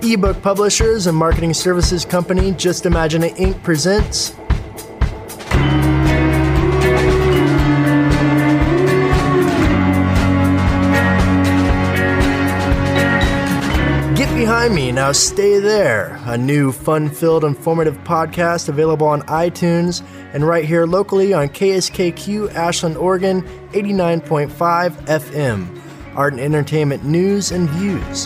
Ebook publishers and marketing services company Just Imagine It Inc. presents Get Behind Me, Now Stay There, a new fun-filled, informative podcast available on iTunes and right here locally on KSKQ Ashland, Oregon, 89.5 FM. Art and entertainment news and views.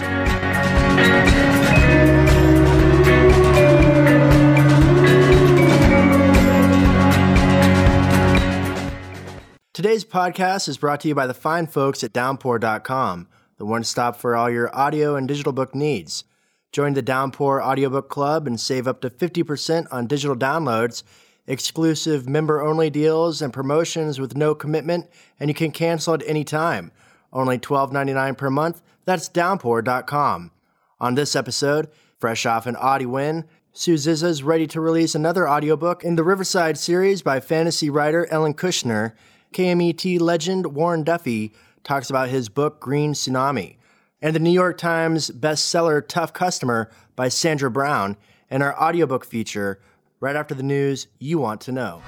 Today's podcast is brought to you by the fine folks at Downpour.com, the one-stop for all your audio and digital book needs. Join the Downpour Audiobook Club and save up to 50% on digital downloads, exclusive member-only deals, and promotions with no commitment, and you can cancel at any time. Only $12.99 per month. That's Downpour.com. On this episode, fresh off an Audie win, Sue Zizza is ready to release another audiobook in the Riverside series by fantasy writer Ellen Kushner. KMET legend Warren Duffy talks about his book Green Tsunami, and the New York Times bestseller Tough Customer by Sandra Brown, and our audiobook feature right after the news you want to know.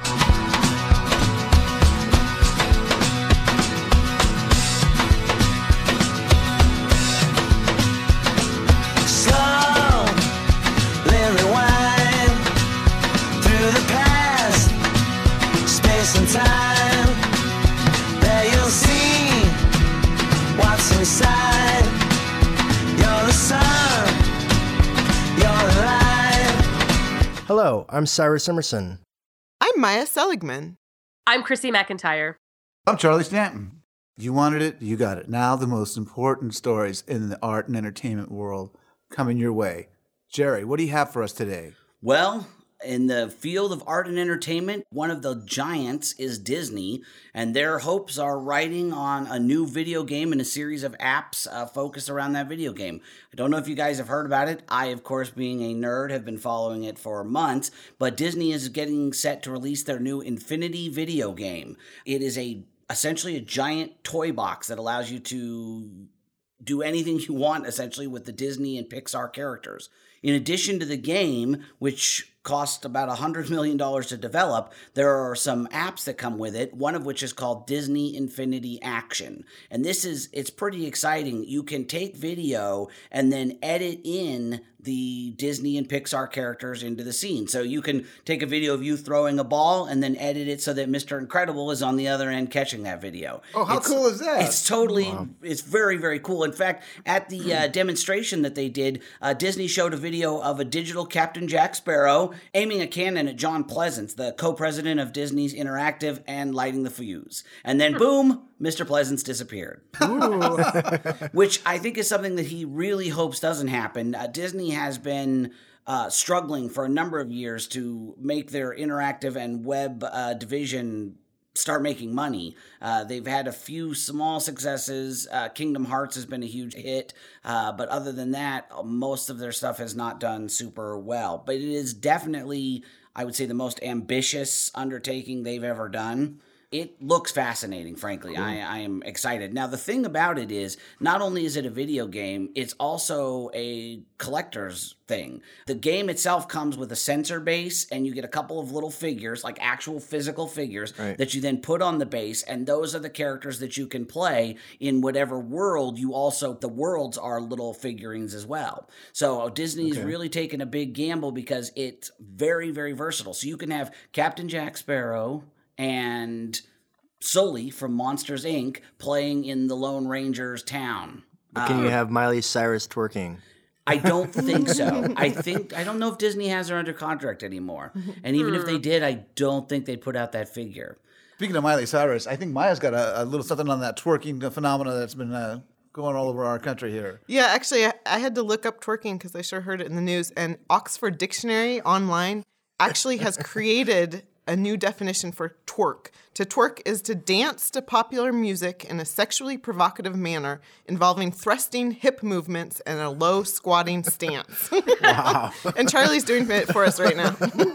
Hello, I'm Cyrus Emerson. I'm Maya Seligman. I'm Chrissy McIntyre. I'm Charlie Stanton. You wanted it, you got it. Now the most important stories in the art and entertainment world coming your way. Jerry, what do you have for us today? Well, in the field of art and entertainment, one of the giants is Disney, and their hopes are riding on a new video game and a series of apps focused around that video game. I don't know if you guys have heard about it. I, of course, being a nerd, have been following it for months, but Disney is getting set to release their new Infinity video game. It is essentially a giant toy box that allows you to do anything you want, essentially, with the Disney and Pixar characters. In addition to the game, which cost about $100 million to develop, there are some apps that come with it, one of which is called Disney Infinity Action. And it's pretty exciting. You can take video and then edit in the Disney and Pixar characters into the scene. So you can take a video of you throwing a ball and then edit it so that Mr. Incredible is on the other end catching that video. Oh, how cool is that? It's totally, It's very, very cool. In fact, at the demonstration that they did, Disney showed a video of a digital Captain Jack Sparrow aiming a cannon at John Pleasance, the co-president of Disney's Interactive, and lighting the fuse. And then boom, Mr. Pleasance disappeared. Which I think is something that he really hopes doesn't happen. Disney has been struggling for a number of years to make their interactive and web division start making money. They've had a few small successes. Kingdom Hearts has been a huge hit. But other than that, most of their stuff has not done super well. But it is definitely, I would say, the most ambitious undertaking they've ever done. It looks fascinating, frankly. Cool. I am excited. Now, the thing about it is, not only is it a video game, it's also a collector's thing. The game itself comes with a sensor base, and you get a couple of little figures, like actual physical figures, right, that you then put on the base, and those are the characters that you can play in whatever world. The worlds are little figurines as well. So Disney's really taken a big gamble because it's very, very versatile. So you can have Captain Jack Sparrow and Sully from Monsters, Inc. playing in the Lone Ranger's town. Can you have Miley Cyrus twerking? I don't think so. I don't know if Disney has her under contract anymore. And even if they did, I don't think they'd put out that figure. Speaking of Miley Cyrus, I think Maya's got a little something on that twerking phenomena that's been going all over our country here. Yeah, actually, I had to look up twerking because I sure heard it in the news. And Oxford Dictionary online actually has created a new definition for twerk To twerk is to dance to popular music in a sexually provocative manner involving thrusting hip movements and a low squatting stance. Wow. And Charlie's doing it for us right now.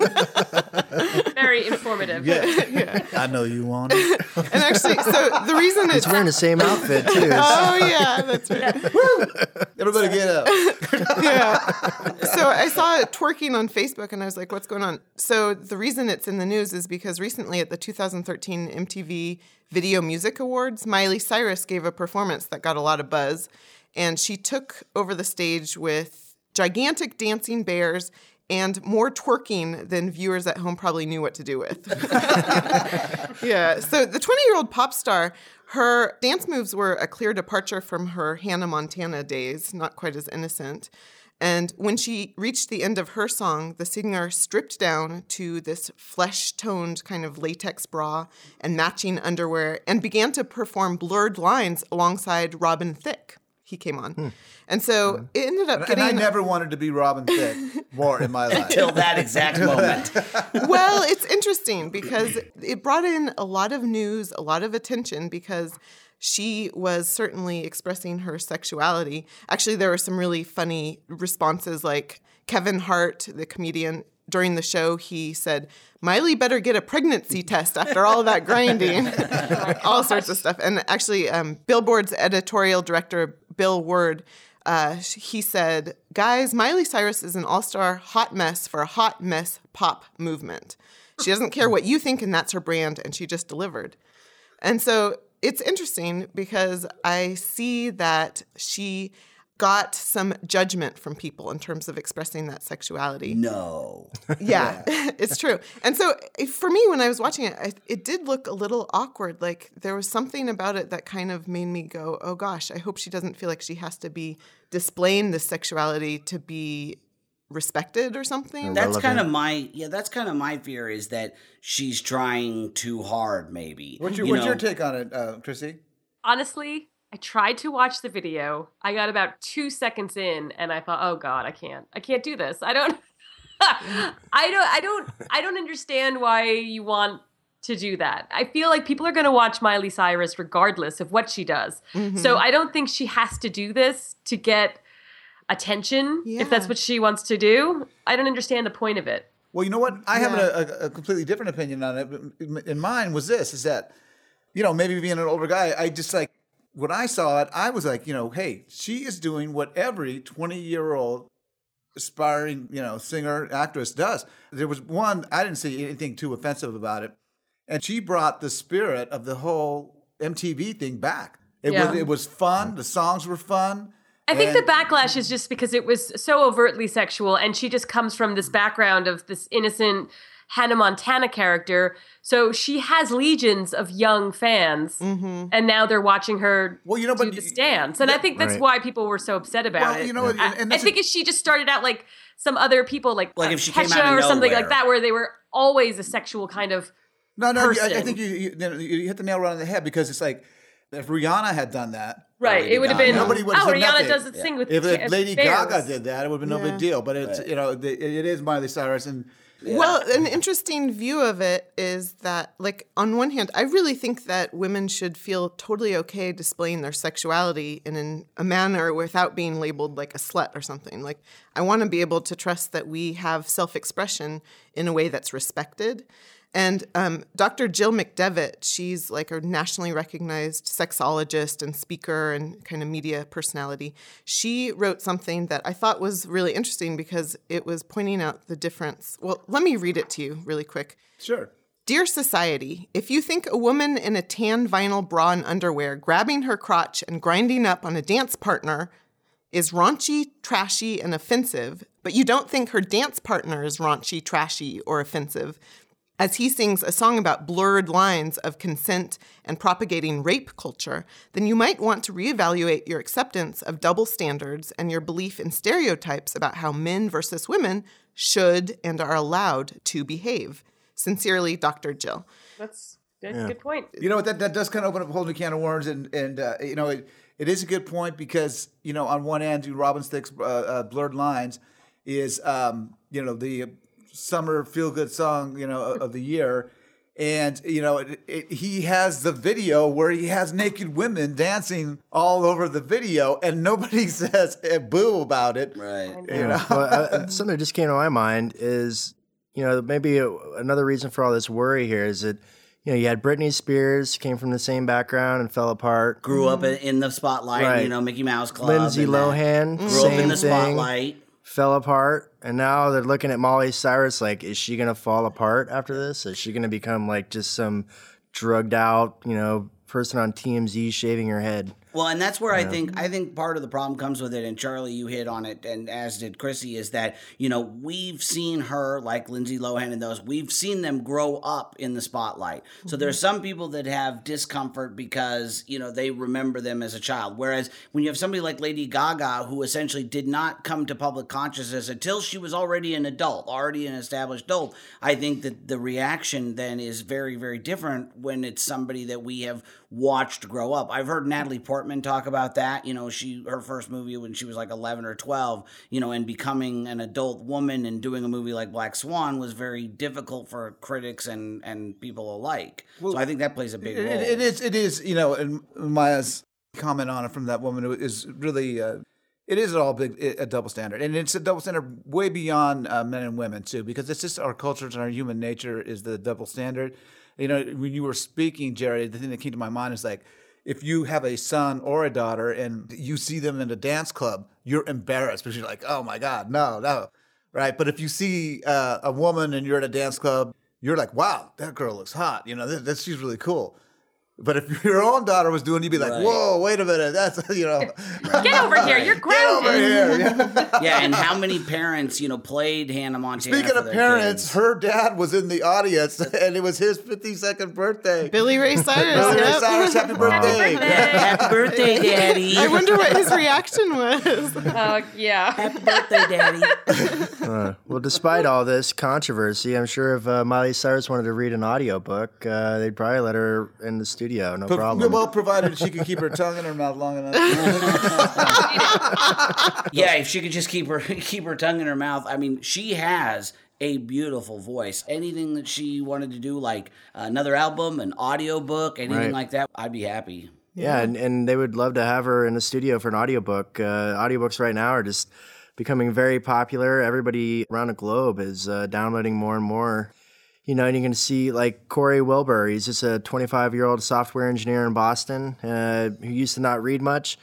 Very informative. Yeah. I know you want it. And actually, so the reason He's it's... wearing the same outfit, too. Oh, yeah, that's right. Everybody get up. Yeah. So I saw it twerking on Facebook, and I was like, what's going on? So the reason it's in the news is because recently at the 2013 MTV Video Music Awards, Miley Cyrus gave a performance that got a lot of buzz, and she took over the stage with gigantic dancing bears and more twerking than viewers at home probably knew what to do with. Yeah. So the 20-year-old pop star, her dance moves were a clear departure from her Hannah Montana days, not quite as innocent. And when she reached the end of her song, the singer stripped down to this flesh-toned kind of latex bra and matching underwear and began to perform Blurred Lines alongside Robin Thicke. He came on. And so it ended up getting... And I never wanted to be Robin Thicke more in my life. Till that exact moment. Well, it's interesting because it brought in a lot of news, a lot of attention, because she was certainly expressing her sexuality. Actually, there were some really funny responses, like Kevin Hart, the comedian, during the show, he said, Miley better get a pregnancy test after all of that grinding. All sorts of stuff. And actually, Billboard's editorial director, Bill Ward, he said, guys, Miley Cyrus is an all-star hot mess for a hot mess pop movement. She doesn't care what you think, and that's her brand, and she just delivered. And so it's interesting because I see that she got some judgment from people in terms of expressing that sexuality. No. Yeah, it's true. And so for me, when I was watching it, it did look a little awkward. Like there was something about it that kind of made me go, oh gosh, I hope she doesn't feel like she has to be displaying this sexuality to be respected or something. That's kind of my fear, is that she's trying too hard, maybe. What's your take on it, Chrissy? Honestly, I tried to watch the video. I got about 2 seconds in and I thought, oh God, I can't do this. I don't understand why you want to do that. I feel like people are going to watch Miley Cyrus regardless of what she does. Mm-hmm. So I don't think she has to do this to get attention, if that's what she wants to do. I don't understand the point of it. Well, you know what? I have a completely different opinion on it. And mine was this, is that, maybe being an older guy, I just like, when I saw it, I was like, hey, she is doing what every 20-year-old aspiring, singer, actress does. There was one, I didn't see anything too offensive about it. And she brought the spirit of the whole MTV thing back. It was fun. The songs were fun. I think the backlash is just because it was so overtly sexual, and she just comes from this background of this innocent Hannah Montana character. So she has legions of young fans, and now they're watching her do this dance. And I think that's why people were so upset about it. I think if she just started out like some other people, like if she came out of Kesha or something nowhere. like that, where they were always a sexual kind of person. I think you hit the nail right on the head, because it's like, if Rihanna had done that, right, it would have been. Nobody would have said Rihanna nothing. doesn't sing with. If Lady bears. Gaga did that, it would have been no big deal. But it's it is Miley Cyrus, and well, an interesting view of it is that, like, on one hand, I really think that women should feel totally okay displaying their sexuality in a manner without being labeled like a slut or something. Like, I want to be able to trust that we have self-expression in a way that's respected. And Dr. Jill McDevitt, she's like a nationally recognized sexologist and speaker and kind of media personality. She wrote something that I thought was really interesting because it was pointing out the difference. Well, let me read it to you really quick. Sure. Dear Society, if you think a woman in a tan vinyl bra and underwear grabbing her crotch and grinding up on a dance partner is raunchy, trashy, and offensive, but you don't think her dance partner is raunchy, trashy, or offensive, as he sings a song about blurred lines of consent and propagating rape culture, then you might want to reevaluate your acceptance of double standards and your belief in stereotypes about how men versus women should and are allowed to behave. Sincerely, Dr. Jill. That's good point. That does kind of open up a whole new can of worms, and it is a good point because, on one end, Robin Thicke's Blurred Lines is, the summer feel-good song, of the year. And, he has the video where he has naked women dancing all over the video, and nobody says a boo about it. Right. Well, something that just came to my mind is, maybe another reason for all this worry here is that, you had Britney Spears, came from the same background and fell apart. Grew up in the spotlight, Right. Mickey Mouse Club. Lindsay Lohan, Grew same up in the thing, spotlight. fell apart. And now they're looking at Molly Cyrus like, is she going to fall apart after this? Is she going to become like just some drugged out, person on TMZ shaving her head? Well, and that's where I think part of the problem comes with it, and Charlie, you hit on it, and as did Chrissy, is that, we've seen her, like Lindsay Lohan and those, we've seen them grow up in the spotlight. So there's some people that have discomfort because, they remember them as a child. Whereas when you have somebody like Lady Gaga, who essentially did not come to public consciousness until she was already an adult, already an established adult, I think that the reaction then is very, very different when it's somebody that we have watched grow up. I've heard Natalie Portman talk about that. Her first movie when she was like 11 or 12, and becoming an adult woman and doing a movie like Black Swan was very difficult for critics and people alike. Well, so I think that plays a big role. It is, and Maya's comment on it from that woman is really, it is all a double standard. And it's a double standard way beyond men and women too, because it's just our culture and our human nature is the double standard. When you were speaking, Jerry, the thing that came to my mind is like, if you have a son or a daughter and you see them in a dance club, you're embarrassed because you're like, oh my God, no, right? But if you see a woman and you're at a dance club, you're like, wow, that girl looks hot. She's really cool. But if your own daughter was doing it, you'd be like, Right. whoa, wait a minute. That's, Get over here. You're grounded. Get over here. Yeah. Yeah, and how many parents, played Hannah Montana? Speaking for of their parents, kids? her dad was in the audience, and it was his 52nd birthday. Billy Ray Cyrus. Billy Ray Yep. Cyrus, happy birthday. Yeah, happy birthday, Daddy. I wonder what his reaction was. Yeah. Happy birthday, Daddy. Well, despite all this controversy, I'm sure if Miley Cyrus wanted to read an audiobook, they'd probably let her in the studio, no problem. Well, provided she could keep her tongue in her mouth long enough. Yeah, if she could just keep her tongue in her mouth. I mean, she has a beautiful voice. Anything that she wanted to do, like another album, an audiobook, anything Right. like that, I'd be happy. Yeah, and they would love to have her in the studio for an audiobook. Audiobooks right now are just becoming very popular. Everybody around the globe is downloading more and more. And you can see like Corey Wilbur. He's just a 25-year-old software engineer in Boston who used to not read much.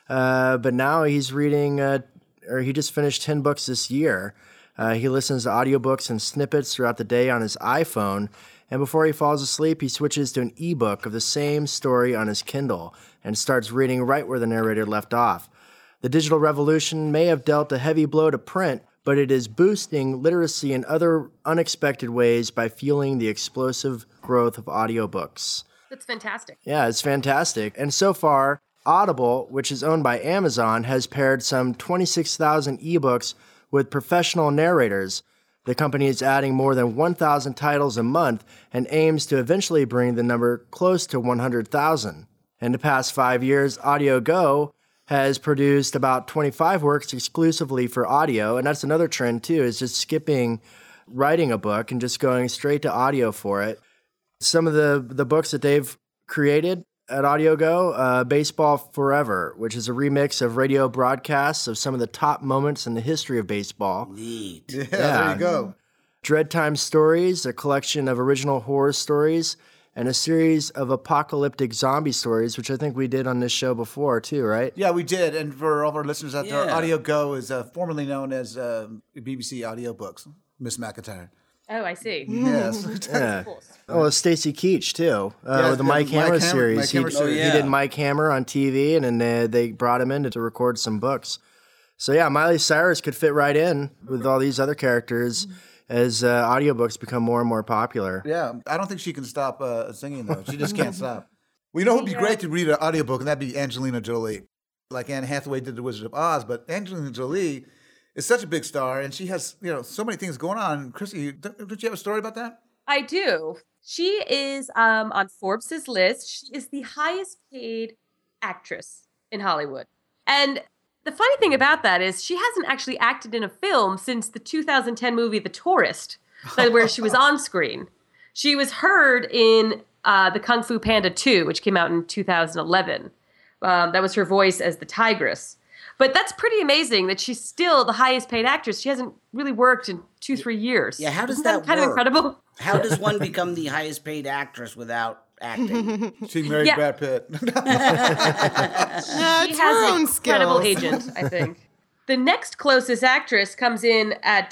But now he's reading, or he just finished 10 books this year. He listens to audiobooks and snippets throughout the day on his iPhone. And before he falls asleep, he switches to an ebook of the same story on his Kindle and starts reading right where the narrator left off. The digital revolution may have dealt a heavy blow to print, but it is boosting literacy in other unexpected ways by fueling the explosive growth of audiobooks. That's fantastic. Yeah, it's fantastic. And so far, Audible, which is owned by Amazon, has paired some 26,000 ebooks with professional narrators. The company is adding more than 1,000 titles a month and aims to eventually bring the number close to 100,000. In the past 5 years, AudioGo has produced about 25 works exclusively for audio, and that's another trend too, is just skipping writing a book and just going straight to audio for it. Some of the books that they've created at AudioGo, Baseball Forever, which is a remix of radio broadcasts of some of the top moments in the history of baseball. Neat. Yeah, there you go. Dread Time Stories, a collection of original horror stories, and a series of apocalyptic zombie stories, which I think we did on this show before too, right? Yeah, we did. And for all of our listeners out there, Yeah. AudioGo is formerly known as BBC Audiobooks, Miss McIntyre. Oh, I see. Yes. Yeah. Cool. Oh, Stacey Keach too, Yeah, with the Mike Hammer Mike series. Hammer He series. did Mike Hammer on TV, and then they brought him in to record some books. So yeah, Miley Cyrus could fit right in with all these other characters as audiobooks become more and more popular. Yeah, I don't think she can stop singing, though. She just can't stop. Well, you know who would be great to read an audiobook, and that'd be Angelina Jolie. Like Anne Hathaway did The Wizard of Oz, but Angelina Jolie is such a big star, and she has, so many things going on. Chrissy, don't you have a story about that? I do. She is on Forbes' list. She is the highest paid actress in Hollywood. And the funny thing about that is she hasn't actually acted in a film since the 2010 movie The Tourist, where she was on screen. She was heard in the Kung Fu Panda 2, which came out in 2011. That was her voice as the tigress. But that's pretty amazing that she's still the highest paid actress. She hasn't really worked in 2-3 years. Yeah, how does Isn't that kind work? of incredible? How does one become the highest paid actress without acting? She married Brad Pitt. Yeah, She it's has her an own incredible skills. agent, I think. The next closest actress comes in at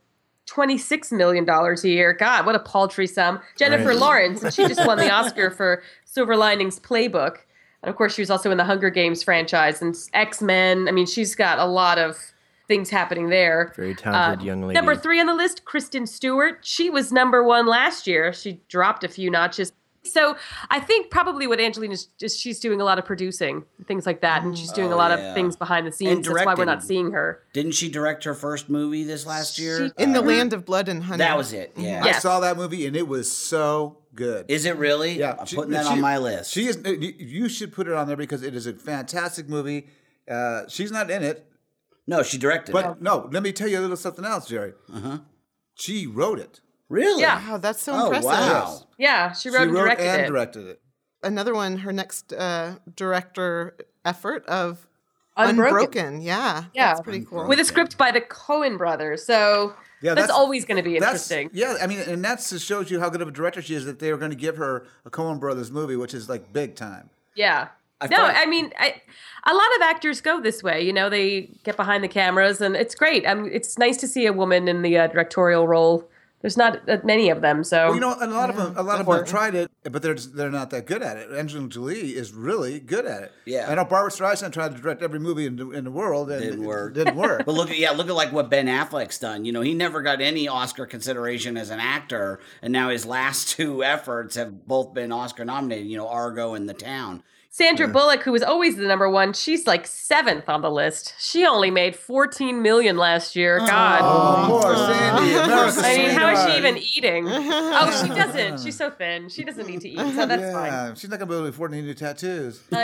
$26 million a year. God, what a paltry sum. Jennifer Right. Lawrence, and she just won the Oscar for Silver Linings Playbook. And of course, she was also in the Hunger Games franchise and X-Men. I mean, she's got a lot of things happening there. Very talented young lady. Number 3 on the list, Kristen Stewart. She was number 1 last year. She dropped a few notches. So I think probably what Angelina is she's doing a lot of producing, things like that. And she's doing a lot yeah. of things behind the scenes. And That's why we're not directing. seeing her. Didn't she direct her first movie this last year? In the Land of Blood and Honey. That was it. Yeah. I Yes. saw that movie and it was so good. Is it really? Yeah, I'm putting that on my list. She is. You should put it on there because it is a fantastic movie. She's not in it, No, she directed it. but no. Let me tell you a little something else, Jerry. She wrote it. Really? Yeah. Wow, that's so Oh, impressive. wow. Yeah, she wrote She and wrote directed and it. directed it. Another one, her next director effort of Unbroken. Unbroken. Yeah, Yeah. that's pretty cool. With a script by the Coen brothers. So Yeah, that's always going to be interesting. Yeah, I mean, and that shows you how good of a director she is that they were going to give her a Coen Brothers movie, which is like big time. Yeah. I No, find- I mean, a lot of actors go this way. You know, they get behind the cameras, and it's great. I mean, it's nice to see a woman in the directorial role. There's not many of them, so Well, you know, and a lot of them have tried it, but they're not that good at it. Angelina Jolie is really good at it. Yeah. I know Barbara Streisand tried to direct every movie in the world, and Didn't work. It didn't work. But look at like what Ben Affleck's done. You know, he never got any Oscar consideration as an actor, and now his last 2 efforts have both been Oscar nominated. You know, Argo and The Town. Sandra Bullock, who was always the number 1, she's like 7th on the list. She only made $14 million last year. God. Oh, poor Sandy. America's I mean, how is she sweetheart. even eating? Oh, she doesn't. She's so thin. She doesn't need to eat, so that's fine. Yeah, she's not going to be able to afford any new tattoos. I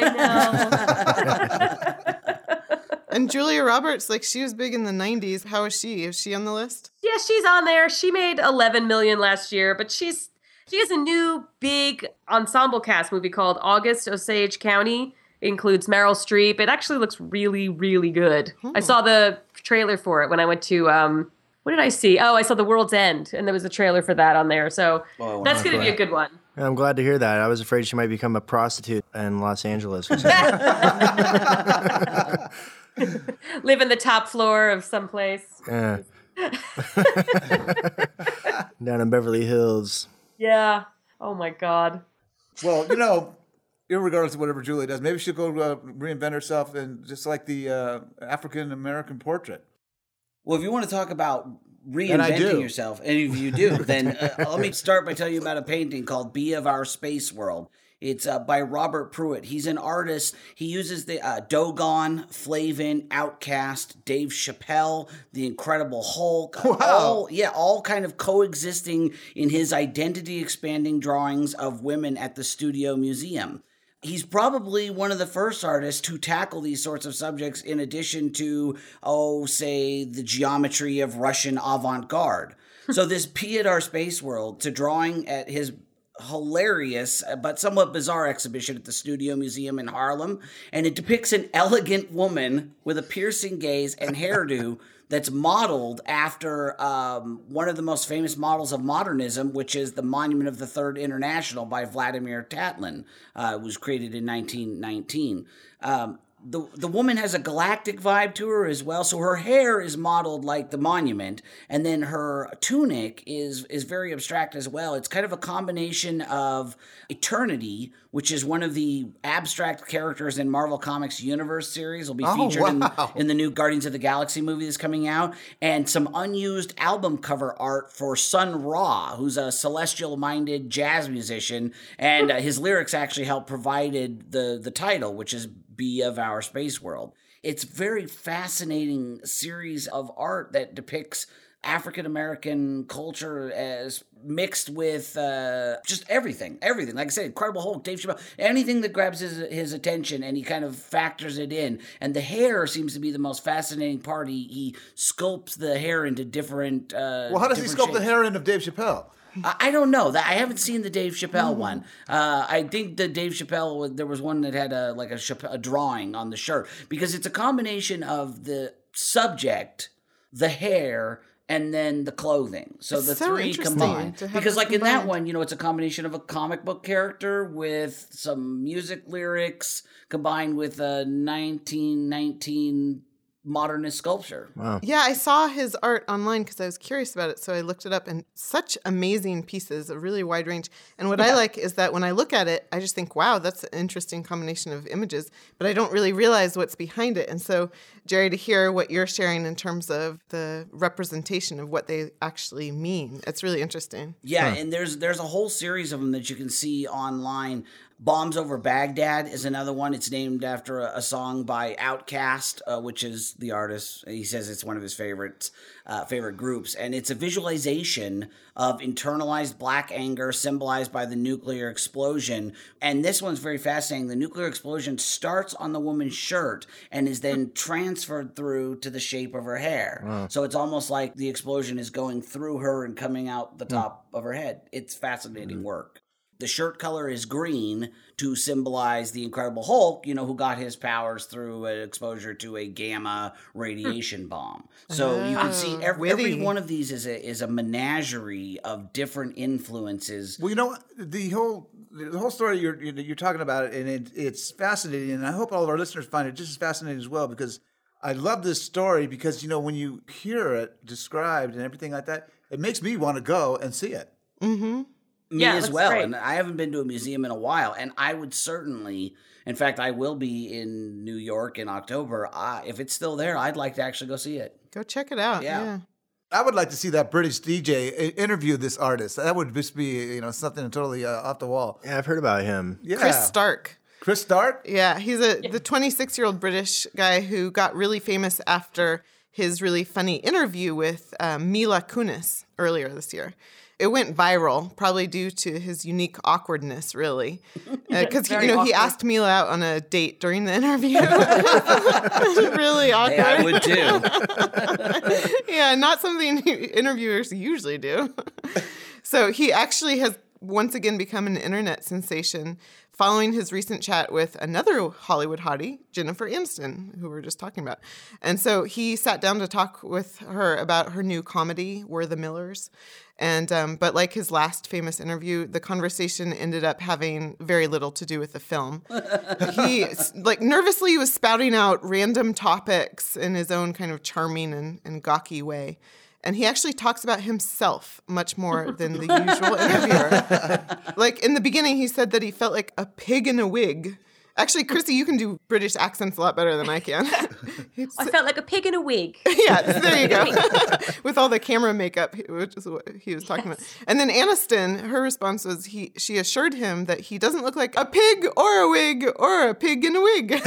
know. And Julia Roberts, like she was big in the 90s. How is she? Is she on the list? Yeah, she's on there. She made $11 million last year, but she has a new big ensemble cast movie called August Osage County. It includes Meryl Streep. It actually looks really, really good. I saw the trailer for it when I went to, what did I see? Oh, I saw The World's End, and there was a trailer for that on there. So that's going to be a good one. I'm glad to hear that. I was afraid she might become a prostitute in Los Angeles. Or something. Live in the top floor of someplace. Yeah. Down in Beverly Hills. Yeah. Oh, my God. Well, you know, irregardless of whatever Julia does, maybe she'll go reinvent herself and just like the African American portrait. Well, if you want to talk about And I do. reinventing yourself, and if you do, then let me start by telling you about a painting called Bee of Our Space World. It's by Robert Pruitt. He's an artist. He uses the Dogon, Flavin, Outcast, Dave Chappelle, The Incredible Hulk. Wow. All kind of coexisting in his identity-expanding drawings of women at the Studio Museum. He's probably one of the first artists to tackle these sorts of subjects in addition to, say, the geometry of Russian avant-garde. So this P at Our Space World, it's a drawing at his hilarious but somewhat bizarre exhibition at the Studio Museum in Harlem, and it depicts an elegant woman with a piercing gaze and hairdo that's modeled after one of the most famous models of modernism, which is the Monument of the Third International by Vladimir Tatlin. It was created in 1919. The woman has a galactic vibe to her as well, so her hair is modeled like the monument, and then her tunic is very abstract as well. It's kind of a combination of Eternity, which is one of the abstract characters in Marvel Comics Universe series, will be featured in the new Guardians of the Galaxy movie that's coming out, and some unused album cover art for Sun Ra, who's a celestial-minded jazz musician, and his lyrics actually helped provided the title, which is Bee of Our Space World. It's a very fascinating series of art that depicts African American culture as mixed with just everything. Like I said, Incredible Hulk, Dave Chappelle, anything that grabs his attention, and he kind of factors it in. And the hair seems to be the most fascinating part. He sculpts the hair into different. Well, how does he sculpt the hair in of Dave Chappelle? I don't know. I haven't seen the Dave Chappelle one. I think the Dave Chappelle, there was one that had a drawing on the shirt, because it's a combination of the subject, the hair, and then the clothing. So the three combined. Because like in that one, it's a combination of a comic book character with some music lyrics combined with a 1919 modernist sculpture. Wow. Yeah, I saw his art online because I was curious about it, so I looked it up, and such amazing pieces, a really wide range. And what I like is that when I look at it, I just think, wow, that's an interesting combination of images, but I don't really realize what's behind it. And so, Jerry, to hear what you're sharing in terms of the representation of what they actually mean, it's really interesting. Yeah, and there's a whole series of them that you can see online. Bombs Over Baghdad is another one. It's named after a song by Outkast, which is the artist. He says it's one of his favorite groups. And it's a visualization of internalized black anger symbolized by the nuclear explosion. And this one's very fascinating. The nuclear explosion starts on the woman's shirt and is then transferred through to the shape of her hair. Wow. So it's almost like the explosion is going through her and coming out the top of her head. It's fascinating work. The shirt color is green to symbolize the Incredible Hulk, who got his powers through an exposure to a gamma radiation bomb. So you can see every one of these is a menagerie of different influences. Well, the whole story you're talking about, and it's fascinating, and I hope all of our listeners find it just as fascinating as well, because I love this story because, when you hear it described and everything like that, it makes me want to go and see it. Mm-hmm. Me as well. Great. And I haven't been to a museum in a while. And I would certainly, in fact, I will be in New York in October. If it's still there, I'd like to actually go see it. Go check it out. Yeah. I would like to see that British DJ interview this artist. That would just be, something totally off the wall. Yeah, I've heard about him. Yeah. Chris Stark. Chris Stark? Yeah, he's the 26-year-old British guy who got really famous after his really funny interview with Mila Kunis earlier this year. It went viral, probably due to his unique awkwardness, really. Because, he asked Mila out on a date during the interview. Really awkward. Hey, I would too. Yeah, not something interviewers usually do. So he actually has once again become an internet sensation following his recent chat with another Hollywood hottie, Jennifer Aniston, who we were just talking about. And so he sat down to talk with her about her new comedy, We're the Millers. And but like his last famous interview, the conversation ended up having very little to do with the film. He nervously was spouting out random topics in his own kind of charming and gawky way. And he actually talks about himself much more than the usual interviewer. Like in the beginning, he said that he felt like a pig in a wig. Actually, Chrissy, you can do British accents a lot better than I can. I felt like a pig in a wig. Yeah, there you go. With all the camera makeup, which is what he was talking about. And then Aniston, her response was she assured him that he doesn't look like a pig or a wig or a pig in a wig.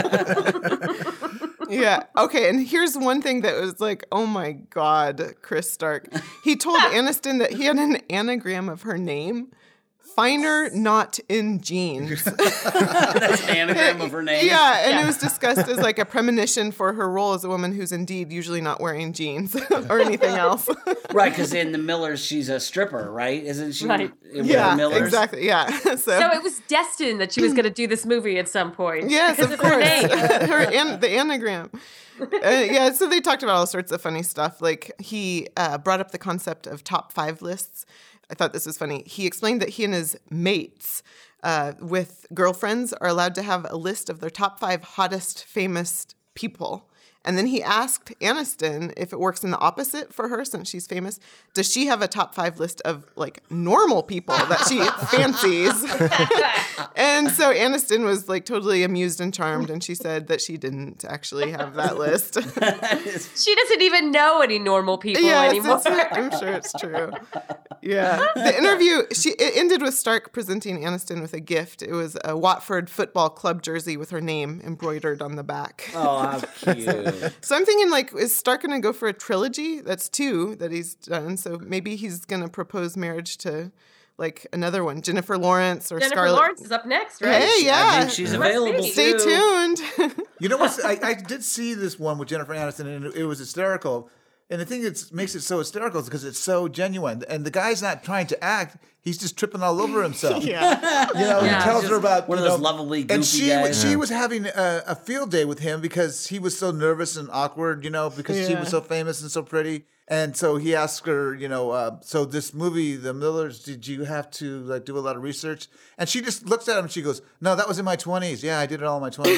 Yeah. Okay. And here's one thing that was like, oh my God, Chris Stark. He told Aniston that he had an anagram of her name. Finer not in jeans. That's an anagram of her name. Yeah, and it was discussed as like a premonition for her role as a woman who's indeed usually not wearing jeans or anything else. Right, because in The Millers, she's a stripper, right? Isn't she? Right. Yeah, Millers? exactly. Yeah. So it was destined that she was going to do this movie at some point. Yes, of course. Her name. The anagram. So they talked about all sorts of funny stuff. Like he brought up the concept of top 5 lists. I thought this was funny. He explained that he and his mates with girlfriends are allowed to have a list of their top 5 hottest, famous people. And then he asked Aniston if it works in the opposite for her since she's famous. Does she have a top 5 list of like normal people that she fancies? And so Aniston was like totally amused and charmed. And she said that she didn't actually have that list. She doesn't even know any normal people anymore. I'm sure it's true. Yeah. The interview, it ended with Stark presenting Aniston with a gift. It was a Watford Football Club jersey with her name embroidered on the back. Oh, how cute. So I'm thinking, like, is Stark going to go for a trilogy? That's 2 that he's done. So maybe he's going to propose marriage to, like, another one. Jennifer Lawrence or Jennifer Scarlett. Lawrence is up next, right? Hey, yeah. I think she's available, Stay tuned. You know what? I did see this one with Jennifer Aniston, and it was hysterical And the thing that makes it so hysterical is because it's so genuine. And the guy's not trying to act. He's just tripping all over himself. Yeah. You know, Yeah. he tells her about one of those lovably goofy and she guys. she was having a field day with him because he was so nervous and awkward, you know, because she was so famous and so pretty. And so he asked her, you know, so this movie, The Millers, did you have to like do a lot of research? And she just looks at him and she goes, "No, that was in my 20s. Yeah, I did it all in my 20s."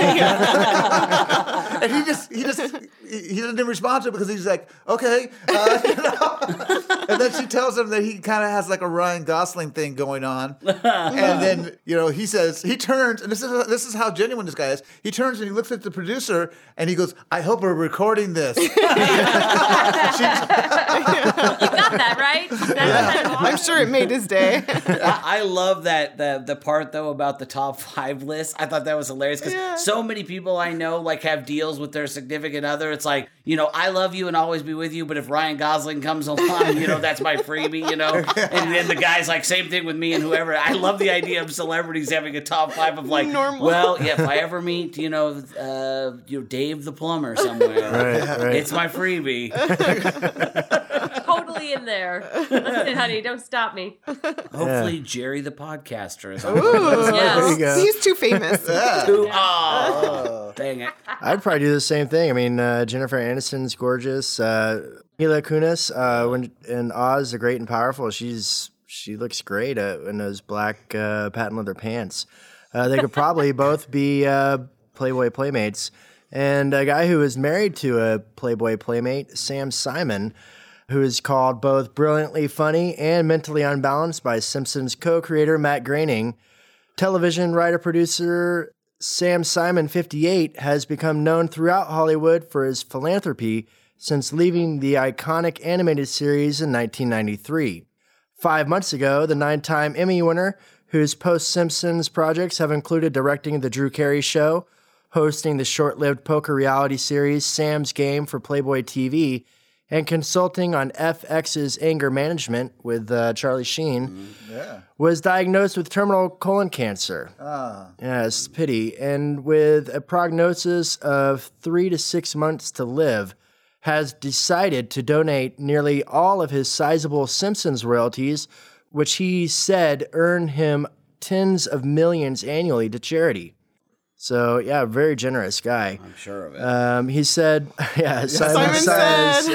And he doesn't even respond to it because he's like, "Okay," you know? And then she tells him that he kind of has like a Ryan Gosling thing going on. And then, you know, he says, he turns, and this is how genuine this guy is. He turns and he looks at the producer and he goes, "I hope we're recording this." You got that, right? I'm sure it made his day. I love that the part though about the top 5 list. I thought that was hilarious because so many people I know like have deals with their significant other. It's like, you know, I love you and always be with you, but if Ryan Gosling comes along, you know, that's my freebie, you know. And then the guy's like, same thing with me and whoever. I love the idea of celebrities having a top 5 of like, Normal. well, yeah, if I ever meet, you know, Dave the plumber somewhere, Right. it's my freebie. Totally in there. Listen, honey, don't stop me. Hopefully, Jerry the podcaster is on. Ooh. Yes. There you go. He's too famous. Oh, dang it. I'd probably do the same thing. I mean, Jennifer Aniston's gorgeous. Mila Kunis in Oz, the Great and Powerful. She looks great in those black patent leather pants. They could probably both be Playboy playmates. And a guy who is married to a Playboy playmate, Sam Simon, who is called both brilliantly funny and mentally unbalanced by Simpsons co-creator Matt Groening. Television writer-producer Sam Simon, 58, has become known throughout Hollywood for his philanthropy since leaving the iconic animated series in 1993. 5 months ago, the 9-time Emmy winner, whose post-Simpsons projects have included directing The Drew Carey Show, hosting the short-lived poker reality series Sam's Game for Playboy TV, and consulting on FX's Anger Management with Charlie Sheen, was diagnosed with terminal colon cancer. Yes, pity. And with a prognosis of 3 to 6 months to live, has decided to donate nearly all of his sizable Simpsons royalties, which he said earn him tens of millions annually, to charity. So, yeah, very generous guy. I'm sure of it. He said, Simon says.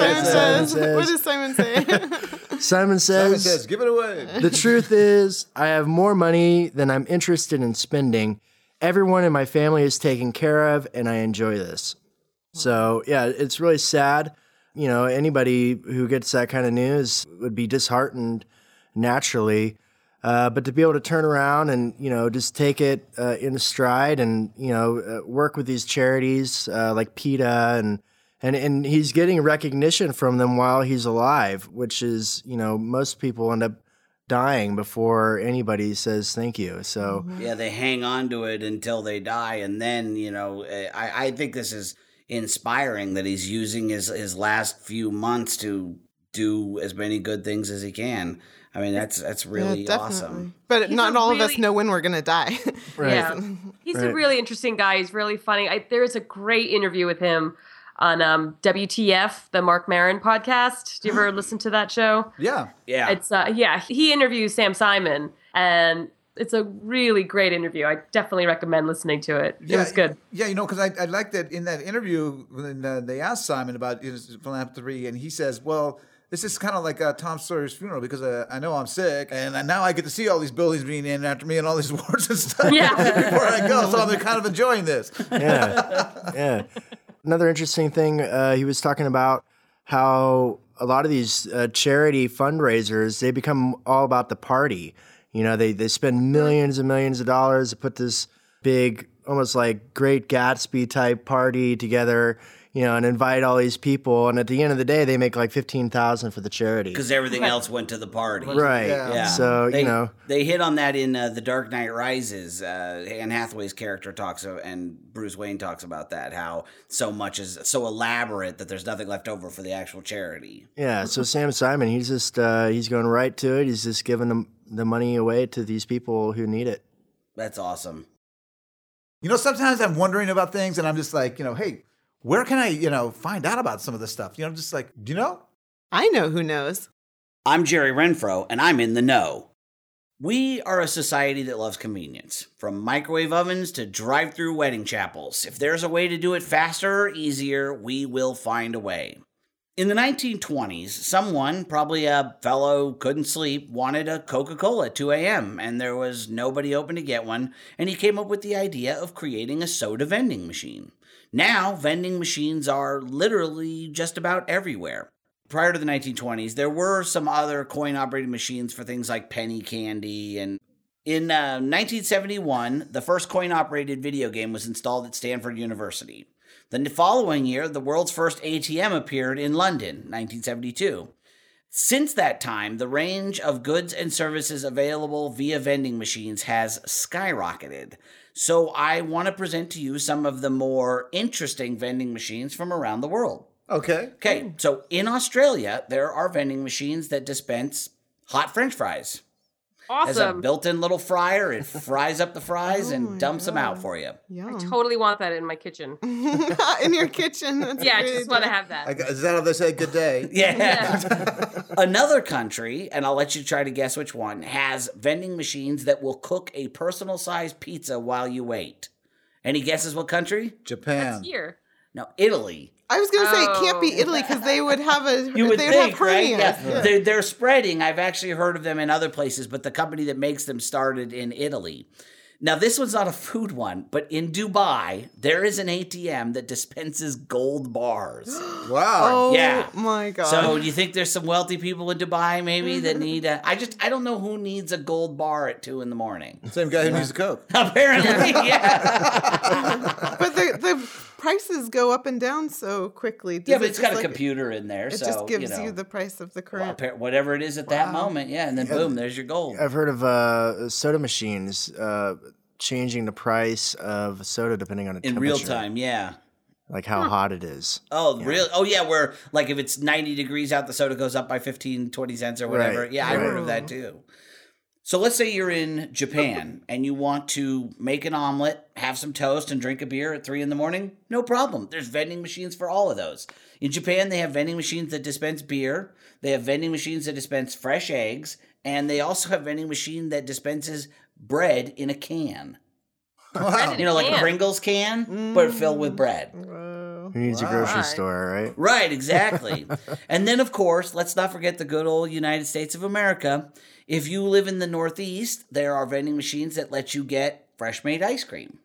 What does Simon say? Simon Simon says, says, "Give it away." "The truth is, I have more money than I'm interested in spending. Everyone in my family is taken care of, and I enjoy this." So, yeah, it's really sad. You know, anybody who gets that kind of news would be disheartened naturally. But to be able to turn around and, you know, just take it in stride and, you know, work with these charities like PETA and he's getting recognition from them while he's alive, which is, you know, most people end up dying before anybody says thank you. So Yeah, they hang on to it until they die. And then, you know, I think this is inspiring that he's using his last few months to do as many good things as he can. I mean, that's really awesome. But He's not a all of us really- know when we're going to die. Yeah. He's a really interesting guy. He's really funny. There's a great interview with him on WTF, the Mark Maron podcast. Do you ever listen to that show? Yeah. Yeah. It's he interviews Sam Simon, and it's a really great interview. I definitely recommend listening to it. It was good. Yeah, you know, because I like that in that interview when they asked Simon about his philanthropy, and he says, "Well, this is kind of like Tom Sawyer's funeral because I know I'm sick, and now I get to see all these buildings being named after me and all these awards and stuff before I go, so I'm kind of enjoying this." yeah. Another interesting thing, he was talking about how a lot of these charity fundraisers, they become all about the party. You know, they spend millions and millions of dollars to put this big, almost like Great Gatsby type party together, you know, and invite all these people. And at the end of the day, they make like $15,000 for the charity. Because everything else went to the party. Right. Yeah. So, they, you know. They hit on that in The Dark Knight Rises. Anne Hathaway's character talks, and Bruce Wayne talks about that, how so much is so elaborate that there's nothing left over for the actual charity. Yeah. So Sam Simon, he's just, he's going right to it. He's just giving the money away to these people who need it. That's awesome. You know, sometimes I'm wondering about things, and I'm just like, you know, hey, where can I, find out about some of this stuff? Just like, do you know? I know who knows. I'm Jerry Renfro, and I'm in the know. We are a society that loves convenience, from microwave ovens to drive-through wedding chapels. If there's a way to do it faster or easier, we will find a way. In the 1920s, someone, probably a fellow who couldn't sleep, wanted a Coca-Cola at 2 a.m., and there was nobody open to get one, and he came up with the idea of creating a soda vending machine. Now, vending machines are literally just about everywhere. Prior to the 1920s, there were some other coin-operated machines for things like penny candy. And in 1971, the first coin-operated video game was installed at Stanford University. The following year, the world's first ATM appeared in London, 1972. Since that time, the range of goods and services available via vending machines has skyrocketed. So I want to present to you some of the more interesting vending machines from around the world. Okay, so in Australia, there are vending machines that dispense hot French fries. Awesome. Has a built-in little fryer. It fries up the fries and dumps them out for you. Yum. I totally want that in my kitchen. In your kitchen. That's Yeah, a I great just want to idea. have that. Is that how they say good day? Yeah. Another country, and I'll let you try to guess which one, has vending machines that will cook a personal-sized pizza while you wait. Any guesses what country? Japan. That's here. No, Italy. I was going to say it can't be Italy because they would have You would think, have right? hernias. Yeah. They're spreading. I've actually heard of them in other places, but the company that makes them started in Italy. Now, this one's not a food one, but in Dubai, there is an ATM that dispenses gold bars. Wow. Oh, Yeah. my God. So do you think there's some wealthy people in Dubai maybe that need I don't know who needs a gold bar at 2 a.m. Same guy who needs a Coke. Apparently, yeah. But the prices go up and down so quickly. Does Yeah, but it it's just got a computer in there, It so just gives you the price of the current. whatever it is at that moment, yeah, and then boom, there's your gold. I've heard of soda machines changing the price of soda depending on the In temperature. real time, yeah. Like how hot it is. Oh, really? Oh, yeah, where, like, if it's 90 degrees out, the soda goes up by 15, 20 cents or whatever. Right, Yeah, I've right. heard of that, too. So let's say you're in Japan and you want to make an omelet, have some toast, and drink a beer at 3 a.m. No problem. There's vending machines for all of those. In Japan, they have vending machines that dispense beer. They have vending machines that dispense fresh eggs. And they also have vending machine that dispenses bread in a can. Bread in You know, like a can. Pringles can, but filled with bread. Whoa. Who needs a grocery Right. store, right? Right, exactly. And then, of course, let's not forget the good old United States of America. If you live in the Northeast, there are vending machines that let you get fresh-made ice cream.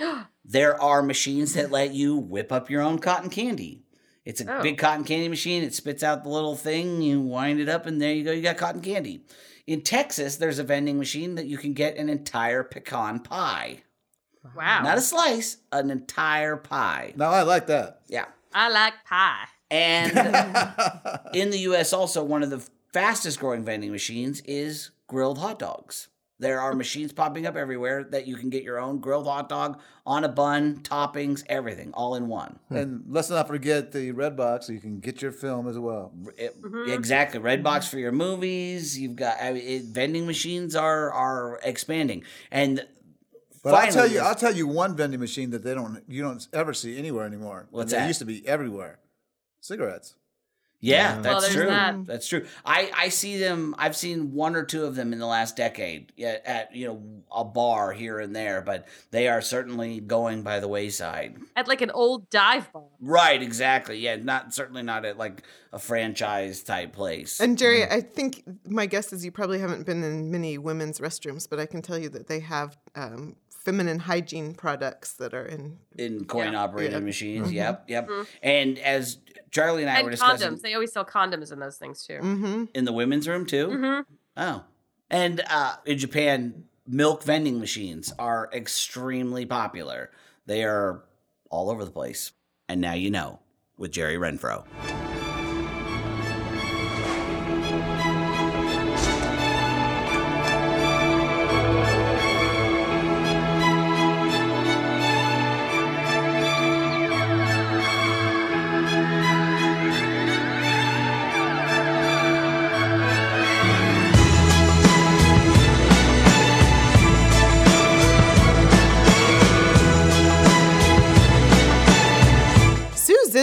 There are machines that let you whip up your own cotton candy. It's a Oh. big cotton candy machine. It spits out the little thing. You wind it up, and there you go. You got cotton candy. In Texas, there's a vending machine that you can get an entire pecan pie. Wow. Not a slice, an entire pie. Now I like that. Yeah. I like pie. And in the U.S. also, one of the fastest growing vending machines is grilled hot dogs. There are machines popping up everywhere that you can get your own grilled hot dog on a bun, toppings, everything, all in one. And let's not forget the Red Box, so you can get your film as well. Exactly. Redbox for your movies. You've got vending machines are expanding. And But finally, I'll tell you one vending machine that you don't ever see anywhere anymore. What's And that? They used to be everywhere. Cigarettes. Yeah, Well, that's there's true. that. That's true. I see them. I've seen one or two of them in the last decade at a bar here and there, but they are certainly going by the wayside. At like an old dive bar. Right, exactly. Yeah, certainly not at like a franchise type place. And Jerry, I think my guess is you probably haven't been in many women's restrooms, but I can tell you that they have feminine hygiene products that are in coin operated Yeah. machines. Yep. And as Charlie and I And were discussing condoms. They always sell condoms in those things too. in the women's room too. Oh, and in Japan, milk vending machines are extremely popular. They are all over the place. And now you know with Jerry Renfro.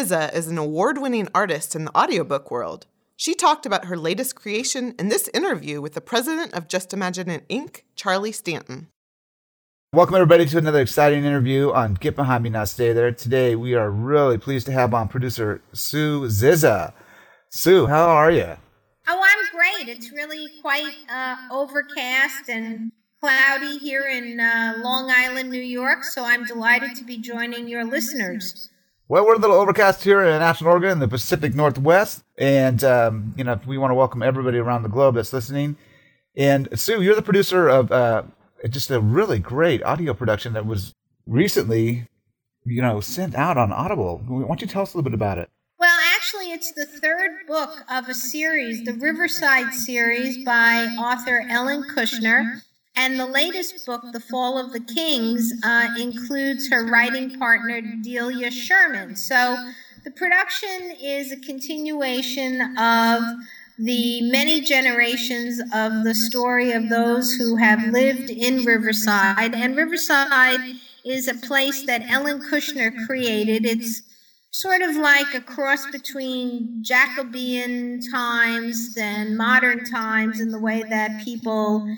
SZA is an award-winning artist in the audiobook world. She talked about her latest creation in this interview with the president of Just Imagine It, Inc., Charlie Stanton. Welcome, everybody, to another exciting interview on Get Behind Me, Not Stay There. Today, we are really pleased to have on producer Sue Zizza. Sue, how are you? Oh, I'm great. It's really quite overcast and cloudy here in Long Island, New York, so I'm delighted to be joining your listeners. Well, we're a little overcast here in Ashland, Oregon, in the Pacific Northwest, and we want to welcome everybody around the globe that's listening. And Sue, you're the producer of just a really great audio production that was recently, sent out on Audible. Why don't you tell us a little bit about it? Well, actually, it's the third book of a series, the Riverside series by author Ellen Kushner. And the latest book, The Fall of the Kings, includes her writing partner, Delia Sherman. So the production is a continuation of the many generations of the story of those who have lived in Riverside. And Riverside is a place that Ellen Kushner created. It's sort of like a cross between Jacobean times and modern times in the way that people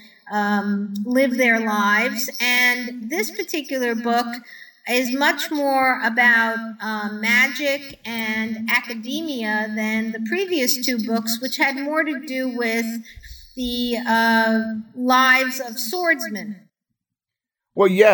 live their lives. And this particular book is much more about magic and academia than the previous two books, which had more to do with the lives of swordsmen. Well, yeah,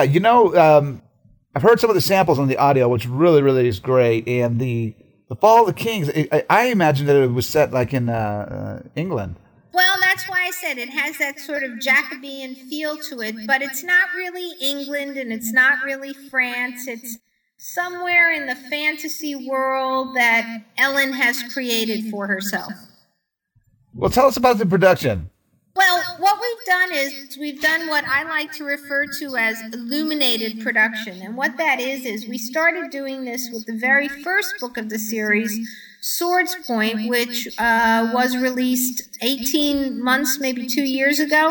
I've heard some of the samples on the audio, which really, really is great. And the Fall of the Kings, I imagine that it was set like in England. Well, that's why I said it has that sort of Jacobean feel to it, but it's not really England and it's not really France. It's somewhere in the fantasy world that Ellen has created for herself. Well, tell us about the production. Well, what we've done is we've done what I like to refer to as illuminated production. And what that is we started doing this with the very first book of the series, Swords Point, which was released 18 months, maybe 2 years ago.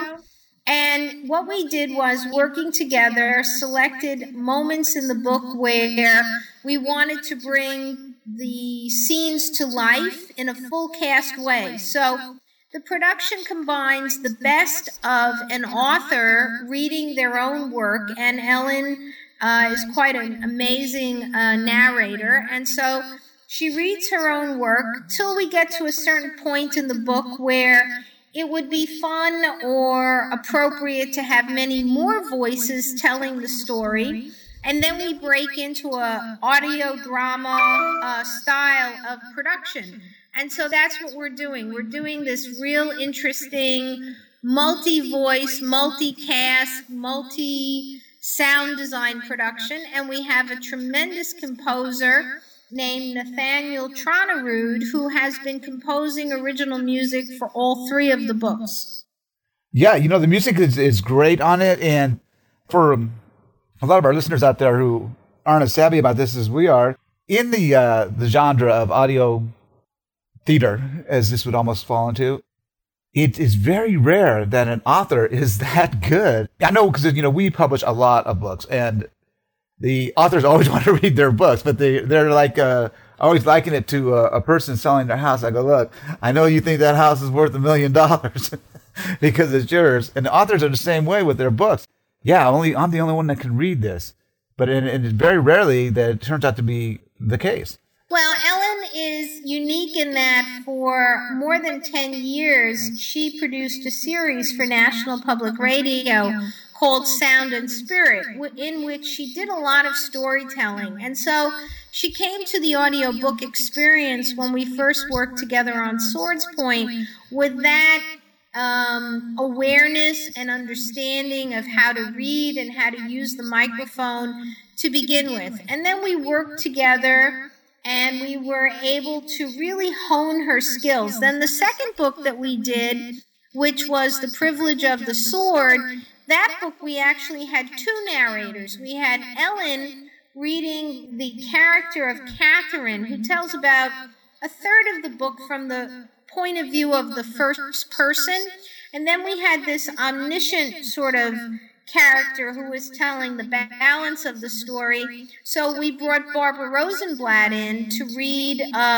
And what we did was, working together, selected moments in the book where we wanted to bring the scenes to life in a full cast way. So the production combines the best of an author reading their own work, and Ellen is quite an amazing narrator. And so she reads her own work till we get to a certain point in the book where it would be fun or appropriate to have many more voices telling the story. And then we break into an audio drama style of production. And so that's what we're doing. We're doing this real interesting multi-voice, multi-cast, multi-sound design production. And we have a tremendous composer named Nathaniel Tronarud, who has been composing original music for all three of the books. Yeah, the music is great on it. And for a lot of our listeners out there who aren't as savvy about this as we are, in the genre of audio theater, as this would almost fall into, it is very rare that an author is that good. I know, because we publish a lot of books, and the authors always want to read their books, but they're like always liken it to a person selling their house. I go, look, I know you think that house is worth $1 million because it's yours, and the authors are the same way with their books. Yeah, I'm the only one that can read this, but it's very rarely that it turns out to be the case. Well, Ellen is unique in that for more than 10 years, she produced a series for National Public Radio called Sound and Spirit, in which she did a lot of storytelling. And so she came to the audiobook experience when we first worked together on Swords Point with that awareness and understanding of how to read and how to use the microphone to begin with. And then we worked together and we were able to really hone her skills. Then the second book that we did, which was The Privilege of the Sword, that book we actually had two narrators. We had Ellen reading the character of Catherine, who tells about a third of the book from the point of view of the first person. And then we had this omniscient sort of character who was telling the balance of the story. So we brought Barbara Rosenblatt in to read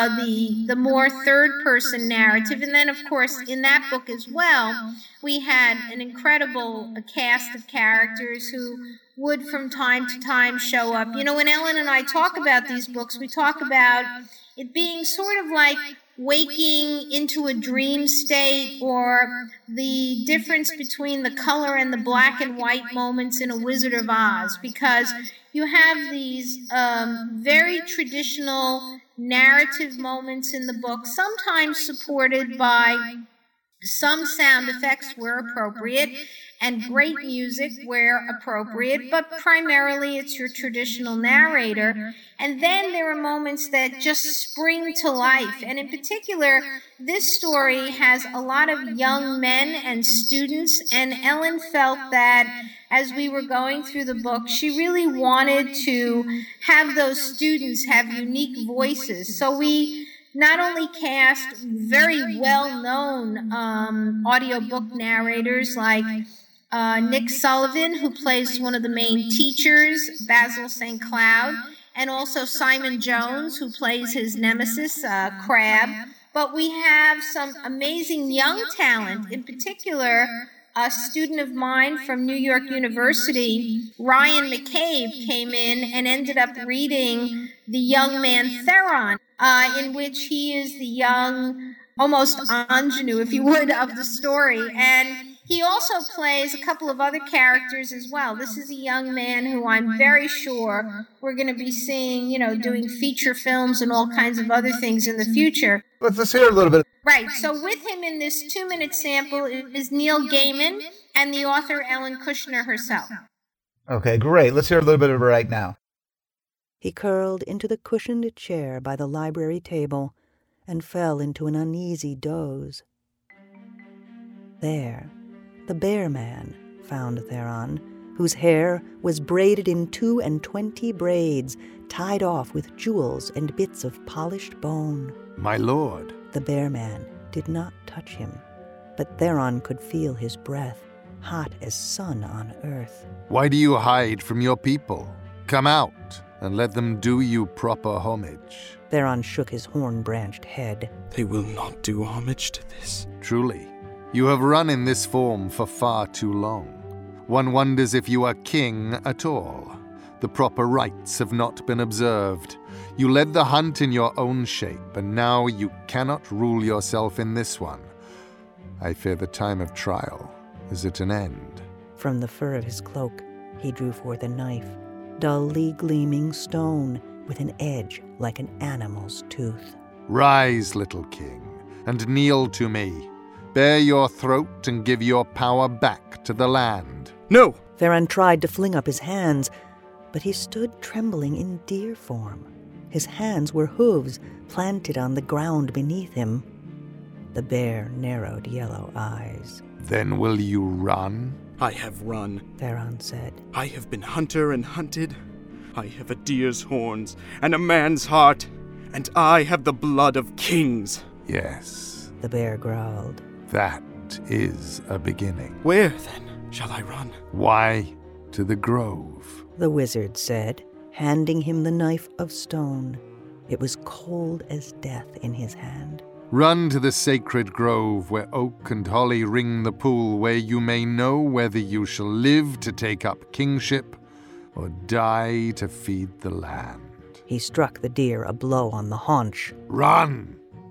the more third-person narrative. And then, of course, in that book as well, we had an incredible cast of characters who would from time to time show up. You know, when Ellen and I talk about these books, we talk about it being sort of like waking into a dream state, or the difference between the color and the black and white moments in A Wizard of Oz, because you have these very traditional narrative moments in the book, sometimes supported by some sound effects where appropriate, and great music where appropriate, but primarily it's your traditional narrator. And then there are moments that just spring to life. And in particular, this story has a lot of young men and students, and Ellen felt that as we were going through the book, she really wanted to have those students have unique voices. So we not only cast very well-known audiobook narrators like Nick Sullivan, who plays one of the main teachers, Basil St. Cloud, and also Simon Jones, who plays his nemesis, Crab. But we have some amazing young talent, in particular, a student of mine from New York University, Ryan McCabe, came in and ended up reading the young man Theron, in which he is the young, almost ingenue, if you would, of the story. And he also plays a couple of other characters as well. This is a young man who I'm very sure we're going to be seeing, you know, doing feature films and all kinds of other things in the future. Let's hear a little bit. Right. So with him in this 2-minute sample is Neil Gaiman and the author Ellen Kushner herself. Okay, great. Let's hear a little bit of it right now. He curled into the cushioned chair by the library table and fell into an uneasy doze. There, the Bear Man found Theron, whose hair was braided in 22 braids, tied off with jewels and bits of polished bone. My lord. The Bear Man did not touch him, but Theron could feel his breath, hot as sun on earth. Why do you hide from your people? Come out and let them do you proper homage. Theron shook his horn-branched head. They will not do homage to this. Truly. You have run in this form for far too long. One wonders if you are king at all. The proper rites have not been observed. You led the hunt in your own shape, and now you cannot rule yourself in this one. I fear the time of trial is at an end. From the fur of his cloak, he drew forth a knife, dully gleaming stone, with an edge like an animal's tooth. Rise, little king, and kneel to me. Bare your throat and give your power back to the land. No! Theron tried to fling up his hands, but he stood trembling in deer form. His hands were hooves planted on the ground beneath him. The bear narrowed yellow eyes. Then will you run? I have run, Theron said. I have been hunter and hunted. I have a deer's horns and a man's heart, and I have the blood of kings. Yes. The bear growled. That is a beginning. Where, then, shall I run? Why, to the grove, the wizard said, handing him the knife of stone. It was cold as death in his hand. Run to the sacred grove where oak and holly ring the pool, where you may know whether you shall live to take up kingship or die to feed the land. He struck the deer a blow on the haunch. Run!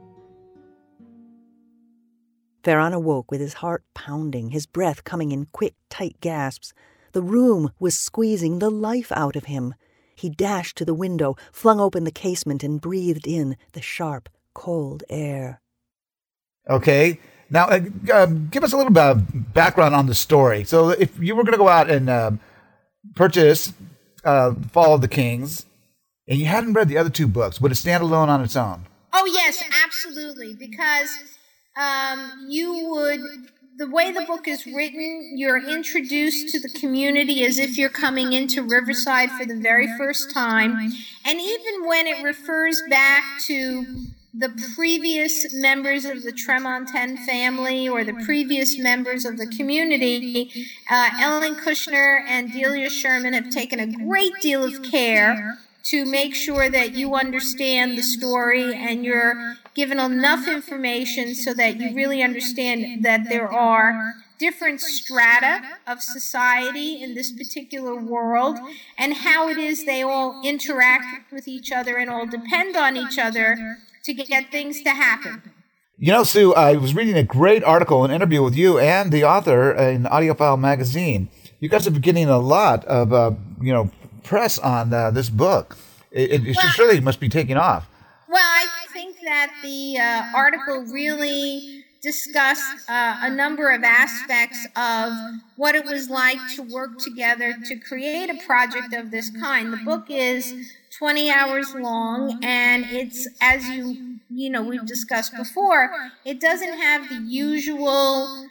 Theron awoke with his heart pounding, his breath coming in quick, tight gasps. The room was squeezing the life out of him. He dashed to the window, flung open the casement, and breathed in the sharp, cold air. Okay. Now, give us a little bit of background on the story. So if you were going to go out and purchase Fall of the Kings, and you hadn't read the other two books, would it stand alone on its own? Oh, yes, absolutely, because you would, the way the book is written, you're introduced to the community as if you're coming into Riverside for the very first time. And even when it refers back to the previous members of the Tremontaine family or the previous members of the community. Ellen Kushner and Delia Sherman have taken a great deal of care to make sure that you understand the story and you're given enough information so that you really understand that there are different strata of society in this particular world and how it is they all interact with each other and all depend on each other to get things to happen. You know, Sue, I was reading a great article, an interview with you and the author in AudioFile magazine. You guys are getting a lot of, press on this book. It surely must be taking off. Well, I think that the article really discussed a number of aspects of what it was like to work together to create a project of this kind. The book is 20 hours long, and it's, as we've discussed before, it doesn't have the usual,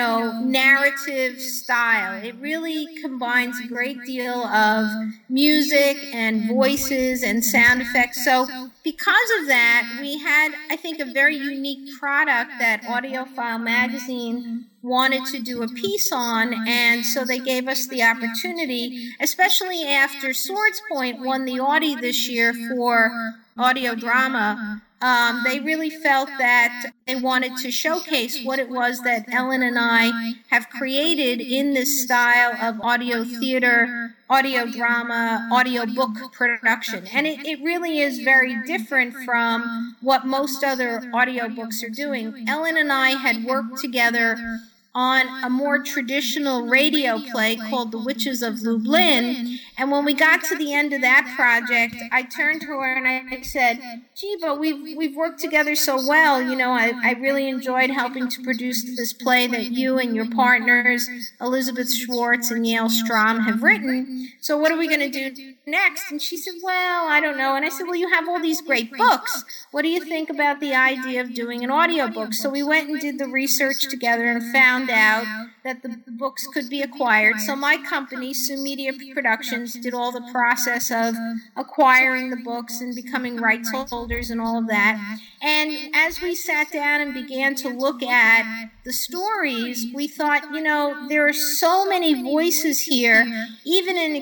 narrative style. It really combines a great deal of music and voices and sound effects. So because of that, we had, I think, a very unique product that AudioFile magazine wanted to do a piece on, and so they gave us the opportunity, especially after Swords Point won the Audie this year for audio drama. They really felt that they wanted to showcase what it was that Ellen and I have created in this style of audio theater, audio drama, audio book production. And it really is very different from what most other audiobooks are doing. Ellen and I had worked together on a more traditional radio play called The Witches of Lublin. And when we got to the end of that project, I turned to her and I said, gee, but we've worked together so well. I really enjoyed helping to produce this play that you and your partners, Elizabeth Schwartz and Yael Strom, have written. So what are we going to do next? And she said, well, I don't know. And I said, well, you have all these great books. What do you think about the idea of doing an audiobook? So we went and did the research together and found out that the books could be acquired. So my company, Sue Media Productions, did all the process of acquiring the books and becoming rights holders and all of that. And as we sat down and began to look at the stories, we thought, there are so many voices here. Even an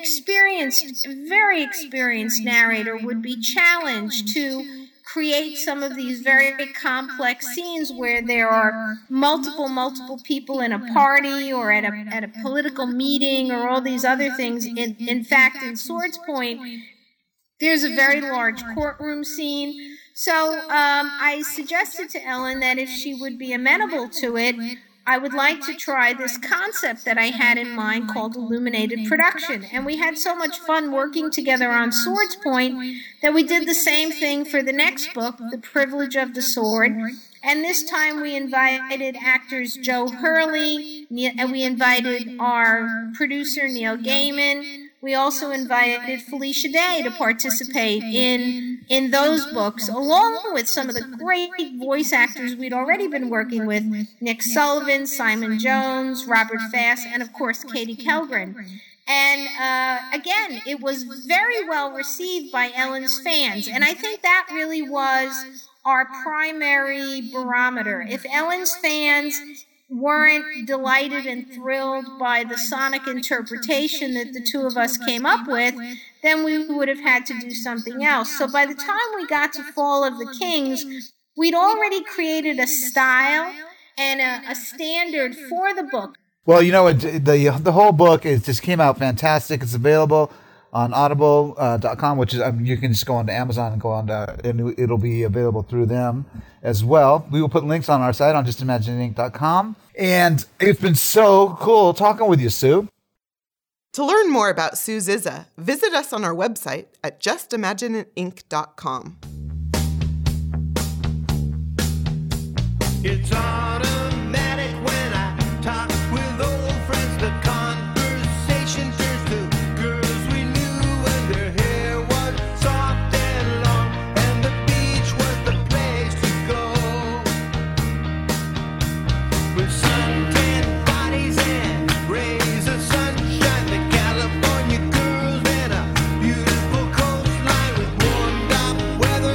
very experienced narrator would be challenged to create some of these very complex scenes where there are multiple people in a party or at a political meeting or all these other things. In fact, in Swords Point, there's a very large courtroom scene. So I suggested to Ellen that if she would be amenable to it, I would like to try this concept that I had in mind called illuminated production. And we had so much fun working together on Swords Point that we did the same thing for the next book, The Privilege of the Sword. And this time we invited actors Joe Hurley, and we invited our producer Neil Gaiman. We also invited Felicia Day to participate in those books, along with some of the great voice actors we'd already been working with, Nick Sullivan, Simon Jones, Robert Fass, and of course Katie Kelgren. And again, it was very well received by Ellen's fans, and I think that really was our primary barometer. If Ellen's fans weren't delighted and thrilled by the sonic interpretation that the two of us came up with, then we would have had to do something else. So by the time we got to Fall of the Kings, we'd already created a style and a standard for the book. Well, the whole book just came out fantastic. It's available on audible.com, which is you can just go onto Amazon and go on and it'll be available through them as well. We will put links on our site on justimagineinc.com. And it's been so cool talking with you, Sue. To learn more about Sue Zizza, visit us on our website at justimagineinc.com. It's automatic when I talk with old friends. The conversation turns to girls we knew when their hair was soft and long, and the beach was the place to go. With suntan bodies and rays of sunshine, the California girls and a beautiful coastline with warmed up weather.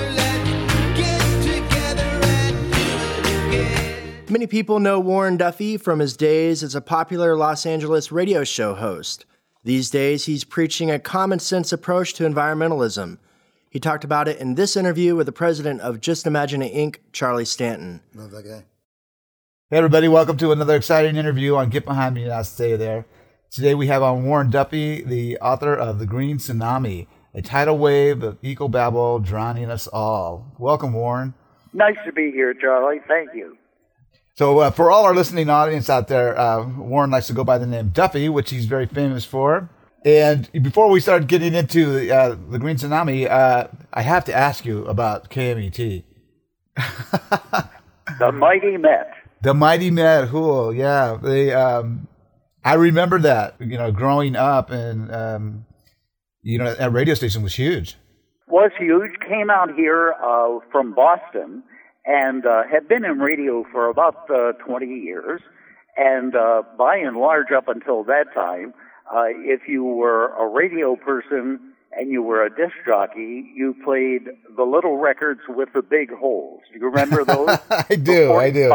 Many people know Warren Duffy from his days as a popular Los Angeles radio show host. These days, he's preaching a common-sense approach to environmentalism. He talked about it in this interview with the president of Just Imagine It, Inc., Charlie Stanton. Love that guy. Hey, everybody. Welcome to another exciting interview on Get Behind Me and I'll Stay There. Today we have on Warren Duffy, the author of The Green Tsunami, a tidal wave of ecobabble drowning us all. Welcome, Warren. Nice to be here, Charlie. Thank you. So for all our listening audience out there, Warren likes to go by the name Duffy, which he's very famous for. And before we start getting into the Green Tsunami, I have to ask you about KMET. The Mighty Met. The Mighty Met, cool, yeah. They, I remember that, growing up, and that radio station was huge. Was huge. Came out here from Boston and had been in radio for about 20 years. And by and large, up until that time, if you were a radio person and you were a disc jockey, you played the little records with the big holes. Do you remember those? I do.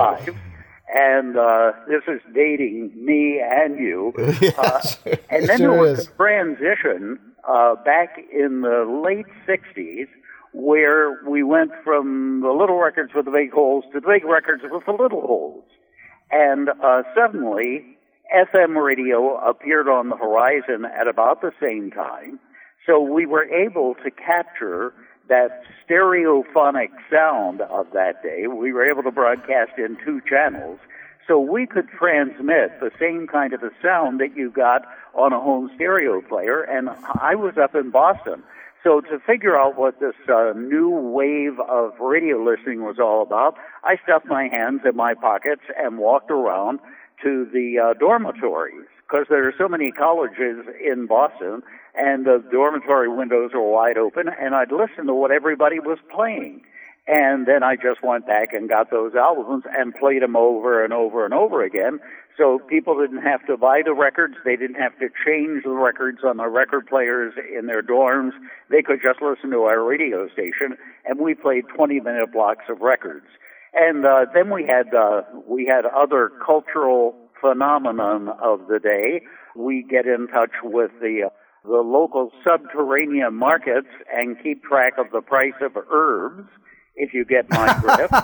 And this is dating me and you. Yes, and then there was a transition back in the late 60s where we went from the little records with the big holes to the big records with the little holes. And suddenly, FM radio appeared on the horizon at about the same time. So we were able to capture that stereophonic sound of that day. We were able to broadcast in 2 channels. So we could transmit the same kind of a sound that you got on a home stereo player. And I was up in Boston. So to figure out what this new wave of radio listening was all about, I stuffed my hands in my pockets and walked around to the dormitories, because there are so many colleges in Boston, and the dormitory windows were wide open, and I'd listen to what everybody was playing. And then I just went back and got those albums and played them over and over and over again. So people didn't have to buy the records. They didn't have to change the records on the record players in their dorms. They could just listen to our radio station, and we played 20-minute blocks of records. And then we had other cultural phenomenon of the day. We get in touch with the local subterranean markets and keep track of the price of herbs, if you get my drift.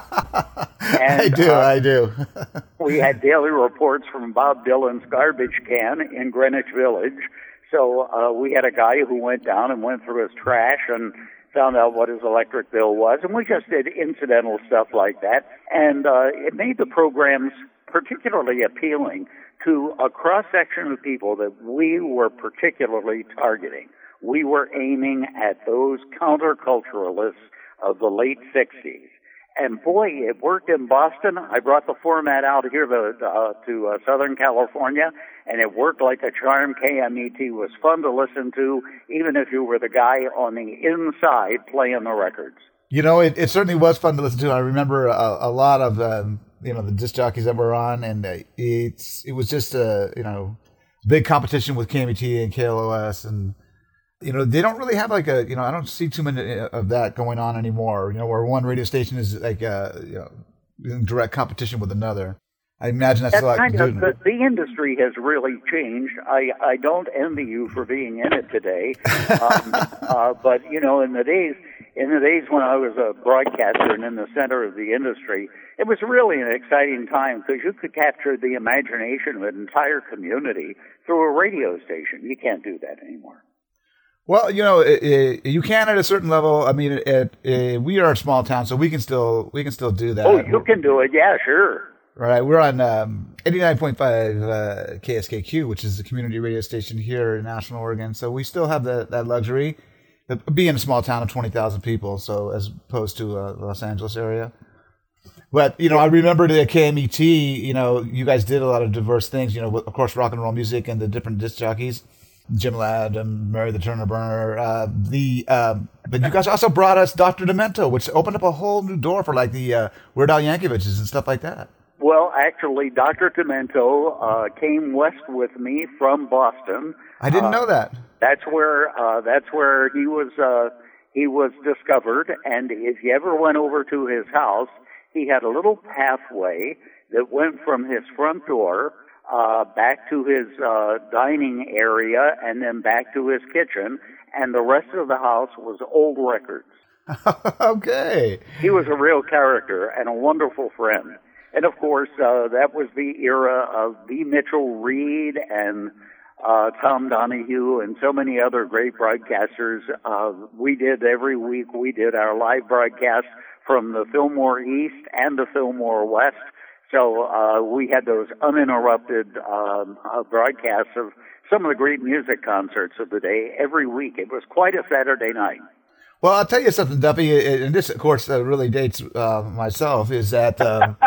And, I do. We had daily reports from Bob Dylan's garbage can in Greenwich Village. So we had a guy who went down and went through his trash and found out what his electric bill was. And we just did incidental stuff like that. And it made the programs particularly appealing to a cross-section of people that we were particularly targeting. We were aiming at those counterculturalists of the late 60s. And boy, it worked in Boston. I brought the format out here to Southern California, and it worked like a charm. KMET was fun to listen to, even if you were the guy on the inside playing the records. It certainly was fun to listen to. I remember a lot of the disc jockeys that were on, and it was just a big competition with KMET and KLOS, and they don't really have I don't see too many of that going on anymore. Where one radio station is in direct competition with another. I imagine that's a lot. The industry has really changed. I don't envy you for being in it today, but in the days when I was a broadcaster and in the center of the industry, it was really an exciting time because you could capture the imagination of an entire community through a radio station. You can't do that anymore. Well, you can at a certain level. I mean, we are a small town, so we can still do that. Oh, you can do it. Yeah, sure. Right. We're on 89.5 KSKQ, which is a community radio station here in Ashland, Oregon. So we still have that luxury of being a small town of 20,000 people, so as opposed to Los Angeles area. But, I remember the KMET, you guys did a lot of diverse things, of course, rock and roll music and the different disc jockeys. Jim Ladd and Mary the Turner Burner. But you guys also brought us Dr. Demento, which opened up a whole new door for the Weird Al Yankovic's and stuff like that. Well, actually, Dr. Demento came west with me from Boston. I didn't know that. That's where he was discovered. And if you ever went over to his house, he had a little pathway that went from his front door back to his dining area and then back to his kitchen, and the rest of the house was old records. Okay. He was a real character and a wonderful friend. And of course, that was the era of B. Mitchell Reed and Tom Donahue and so many other great broadcasters. We did every week, we did our live broadcast from the Fillmore East and the Fillmore West. So we had those uninterrupted broadcasts of some of the great music concerts of the day every week. It was quite a Saturday night. Well, I'll tell you something, Duffy, and this, of course, really dates myself, is that,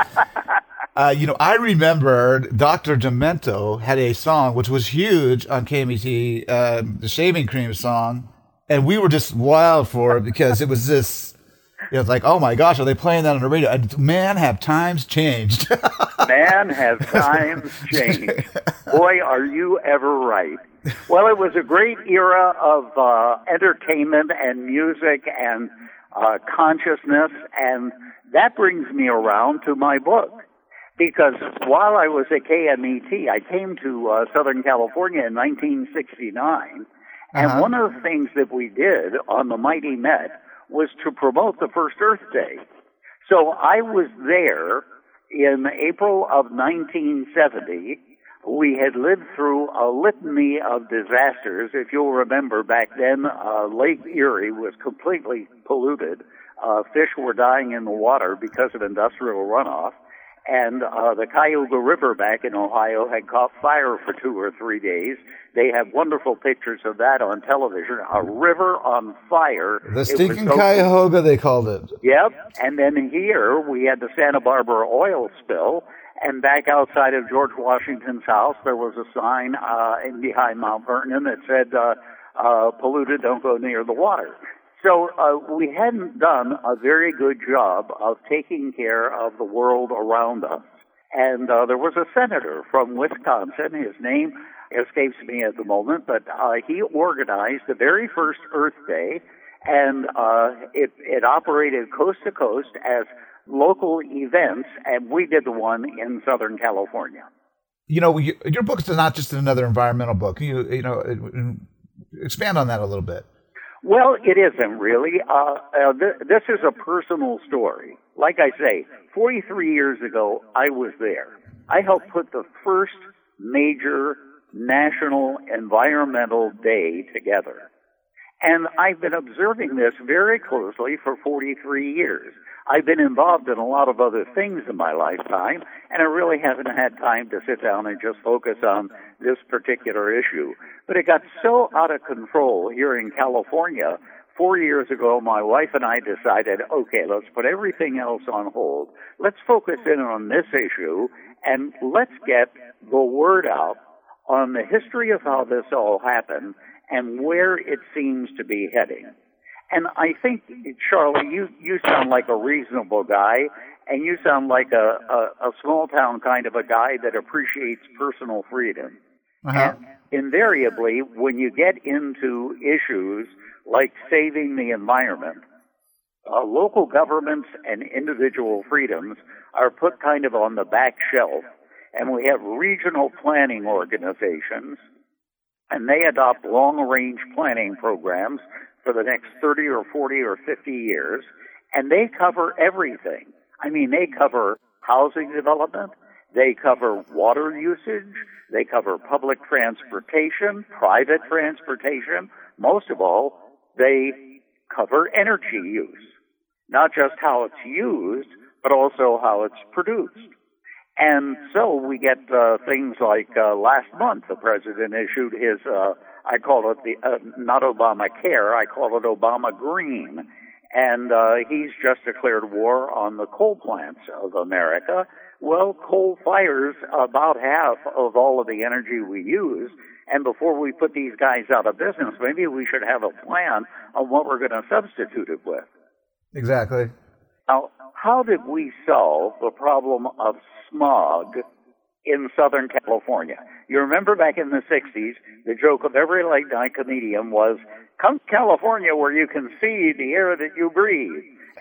I remember Dr. Demento had a song which was huge on KMET, the Shaving Cream song, and we were just wild for it because it was this, it was like, oh my gosh, are they playing that on the radio? And man, have times changed. Man, have times changed. Boy, are you ever right. Well, it was a great era of entertainment and music and consciousness, and that brings me around to my book. Because while I was at KMET, I came to Southern California in 1969, and one of the things that we did on the Mighty Met was to promote the first Earth Day. So I was there in April of 1970. We had lived through a litany of disasters. If you'll remember, back then, Lake Erie was completely polluted. Fish were dying in the water because of industrial runoff. And the Cuyahoga River back in Ohio had caught fire for 2 or 3 days. They have wonderful pictures of that on television. A river on fire. The stinking Cuyahoga, they called it. Yep. And then here we had the Santa Barbara oil spill. And back outside of George Washington's house, there was a sign behind Mount Vernon that said, polluted, don't go near the water. So we hadn't done a very good job of taking care of the world around us. And there was a senator from Wisconsin. His name escapes me at the moment, but he organized the very first Earth Day, and it operated coast to coast as local events, and we did the one in Southern California. You know, your book is not just another environmental book. Expand on that a little bit. Well, it isn't really. This is a personal story. Like I say, 43 years ago, I was there. I helped put the first major national environmental day together. And I've been observing this very closely for 43 years. I've been involved in a lot of other things in my lifetime, and I really haven't had time to sit down and just focus on this particular issue. But it got so out of control here in California. 4 years ago, my wife and I decided, okay, let's put everything else on hold. Let's focus in on this issue, and let's get the word out on the history of how this all happened and where it seems to be heading. And I think, Charlie, you sound like a reasonable guy, and you sound like a small-town kind of a guy that appreciates personal freedom. And invariably, when you get into issues like saving the environment, local governments and individual freedoms are put kind of on the back shelf, and we have regional planning organizations, and they adopt long-range planning programs for the next 30 or 40 or 50 years, and they cover everything. I mean, they cover housing development, they cover water usage, they cover public transportation, private transportation. Most of all, they cover energy use. Not just how it's used, but also how it's produced. And so we get things like last month the president issued his, I call it not Obamacare, I call it Obama Green. And he's just declared war on the coal plants of America. Well, coal fires about half of all of the energy we use. And before we put these guys out of business, maybe we should have a plan on what we're going to substitute it with. Exactly. Now, how did we solve the problem of smog in Southern California? You remember back in the 60s, the joke of every late-night comedian was, come to California where you can see the air that you breathe.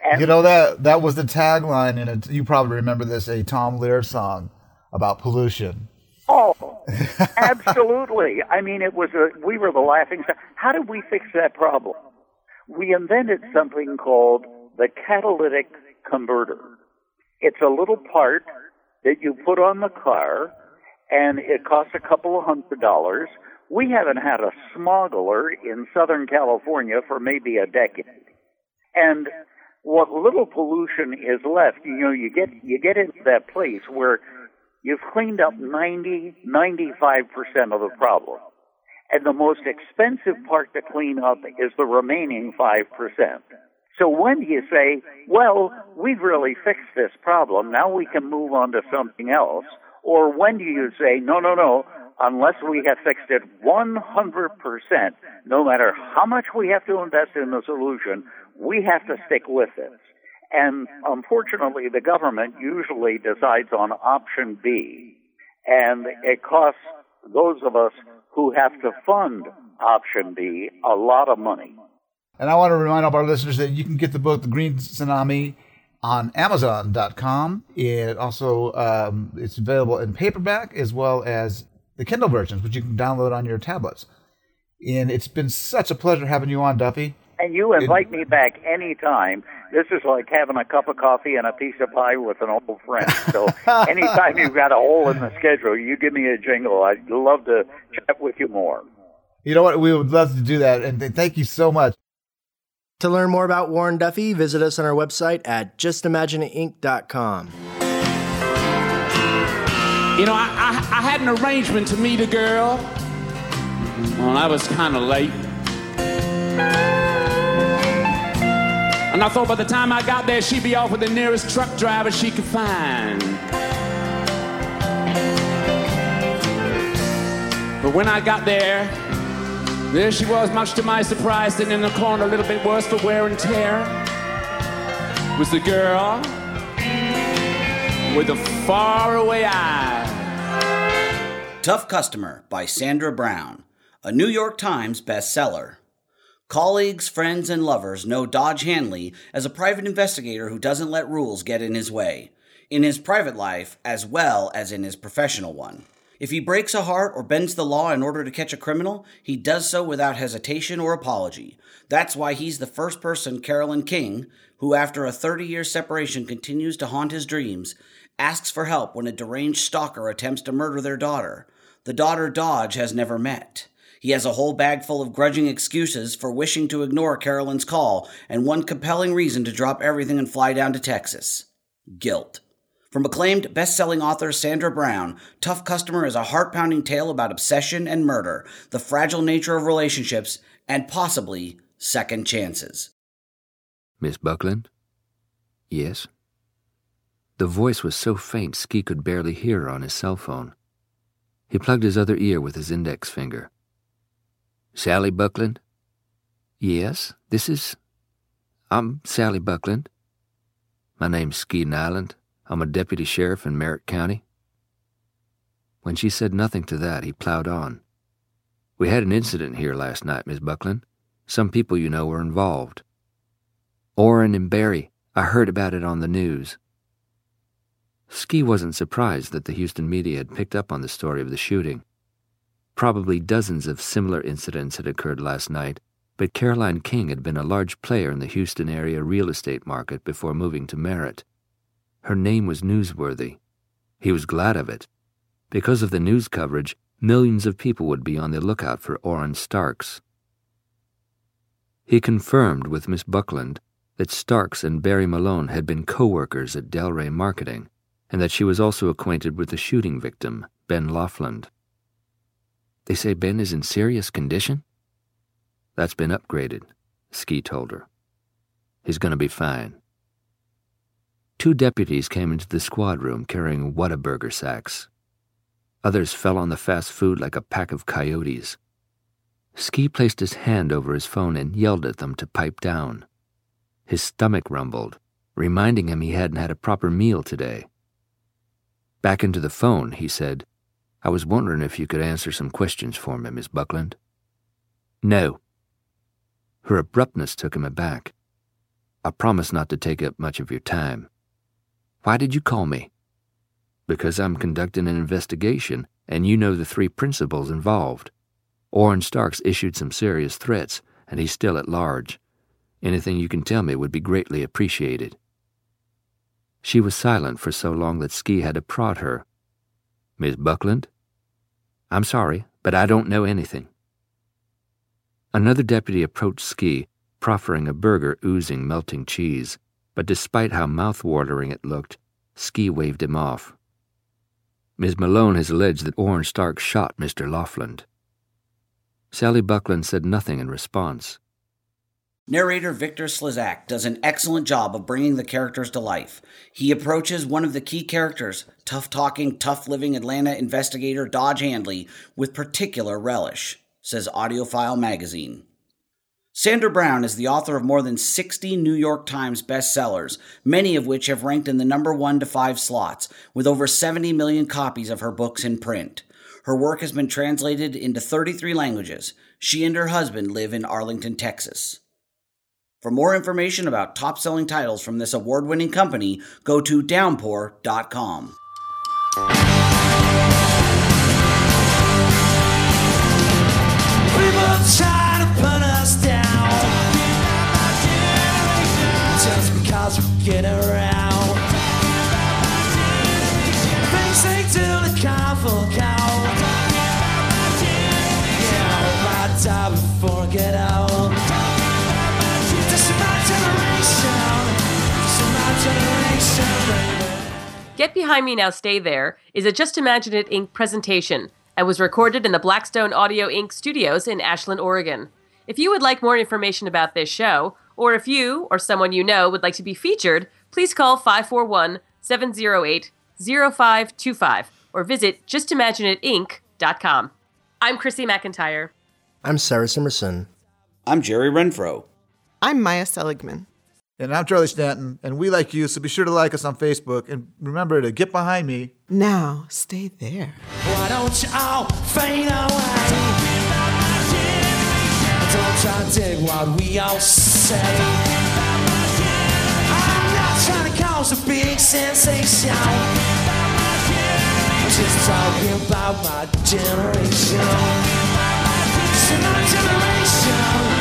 And You know, that was the tagline in it. You probably remember this, a Tom Lehrer song about pollution. Oh, absolutely. I mean, we were the laughing stock. How did we fix that problem? We invented something called the catalytic converter. It's a little part that you put on the car, and it costs a couple of $100. We haven't had a smuggler in Southern California for maybe a decade. And what little pollution is left, you get into that place where you've cleaned up 95% of the problem. And the most expensive part to clean up is the remaining 5%. So when do you say, well, we've really fixed this problem, now we can move on to something else? Or when do you say, no, unless we have fixed it 100%, no matter how much we have to invest in the solution, we have to stick with it. And unfortunately, the government usually decides on option B, and it costs those of us who have to fund option B a lot of money. And I want to remind all of our listeners that you can get the book, The Green Tsunami, on Amazon.com. It also it's available in paperback as well as the Kindle versions, which you can download on your tablets. And it's been such a pleasure having you on, Duffy. And you invite me back anytime. This is like having a cup of coffee and a piece of pie with an old friend. So anytime you've got a hole in the schedule, you give me a jingle. I'd love to chat with you more. You know what? We would love to do that. And thank you so much. To learn more about Warren Duffy, visit us on our website at justimagineinc.com. You know, I had an arrangement to meet a girl. Well, I was kind of late. And I thought by the time I got there, she'd be off with the nearest truck driver she could find. But when I got there she was, much to my surprise, sitting in the corner, a little bit worse for wear and tear, was the girl with the faraway eye. Tough Customer by Sandra Brown, a New York Times bestseller. Colleagues, friends, and lovers know Dodge Hanley as a private investigator who doesn't let rules get in his way, in his private life as well as in his professional one. If he breaks a heart or bends the law in order to catch a criminal, he does so without hesitation or apology. That's why he's the first person Carolyn King, who after a 30-year separation continues to haunt his dreams, asks for help when a deranged stalker attempts to murder their daughter, the daughter Dodge has never met. He has a whole bag full of grudging excuses for wishing to ignore Carolyn's call and one compelling reason to drop everything and fly down to Texas: guilt. From acclaimed best-selling author Sandra Brown, Tough Customer is a heart-pounding tale about obsession and murder, the fragile nature of relationships, and possibly second chances. Miss Buckland? Yes? The voice was so faint Ski could barely hear her on his cell phone. He plugged his other ear with his index finger. Sally Buckland? Yes, I'm Sally Buckland. My name's Ski Nyland. I'm a deputy sheriff in Merritt County. When she said nothing to that, he plowed on. We had an incident here last night, Miss Buckland. Some people you know were involved. Orrin and Barry, I heard about it on the news. Ski wasn't surprised that the Houston media had picked up on the story of the shooting. Probably dozens of similar incidents had occurred last night, but Caroline King had been a large player in the Houston area real estate market before moving to Merritt. Her name was newsworthy. He was glad of it. Because of the news coverage, millions of people would be on the lookout for Orrin Starks. He confirmed with Miss Buckland that Starks and Barry Malone had been co-workers at Delray Marketing, and that she was also acquainted with the shooting victim, Ben Laughlin. They say Ben is in serious condition? That's been upgraded, Ski told her. He's going to be fine. 2 deputies came into the squad room carrying Whataburger sacks. Others fell on the fast food like a pack of coyotes. Ski placed his hand over his phone and yelled at them to pipe down. His stomach rumbled, reminding him he hadn't had a proper meal today. Back into the phone, he said, I was wondering if you could answer some questions for me, Miss Buckland. No. Her abruptness took him aback. I promise not to take up much of your time. Why did you call me? Because I'm conducting an investigation, and you know the three principals involved. Orrin Starks issued some serious threats, and he's still at large. Anything you can tell me would be greatly appreciated. She was silent for so long that Ski had to prod her. Miss Buckland? I'm sorry, but I don't know anything. Another deputy approached Ski, proffering a burger oozing melting cheese, but despite how mouth-watering it looked, Ski waved him off. Ms. Malone has alleged that Orrin Starks shot Mr. Laughlin. Sally Buckland said nothing in response. Narrator Victor Slizak does an excellent job of bringing the characters to life. He approaches one of the key characters, tough-talking, tough-living Atlanta investigator Dodge Handley, with particular relish, says AudioFile magazine. Sandra Brown is the author of more than 60 New York Times bestsellers, many of which have ranked in the number 1 to 5 slots, with over 70 million copies of her books in print. Her work has been translated into 33 languages. She and her husband live in Arlington, Texas. For more information about top-selling titles from this award-winning company, go to downpour.com. People try to put us down just because we get around. Things they do to cover count. Yeah, I hope I die before I get out. This is my generation, baby. Get Behind Me Now, Stay There is a Just Imagine It, Inc. presentation and was recorded in the Blackstone Audio Inc. studios in Ashland, Oregon. If you would like more information about this show, or if you or someone you know would like to be featured, please call 541-708-0525 or visit justimagineitinc.com. I'm Chrissy McIntyre. I'm Sarah Simerson. I'm Jerry Renfro. I'm Maya Seligman. And I'm Charlie Stanton, and we like you, so be sure to like us on Facebook, and remember to get behind me. Now, stay there. Why don't you all fade away? Don't try to dig what we all say. I'm not trying to cause a big sensation. I'm just talking about my generation. It's my generation.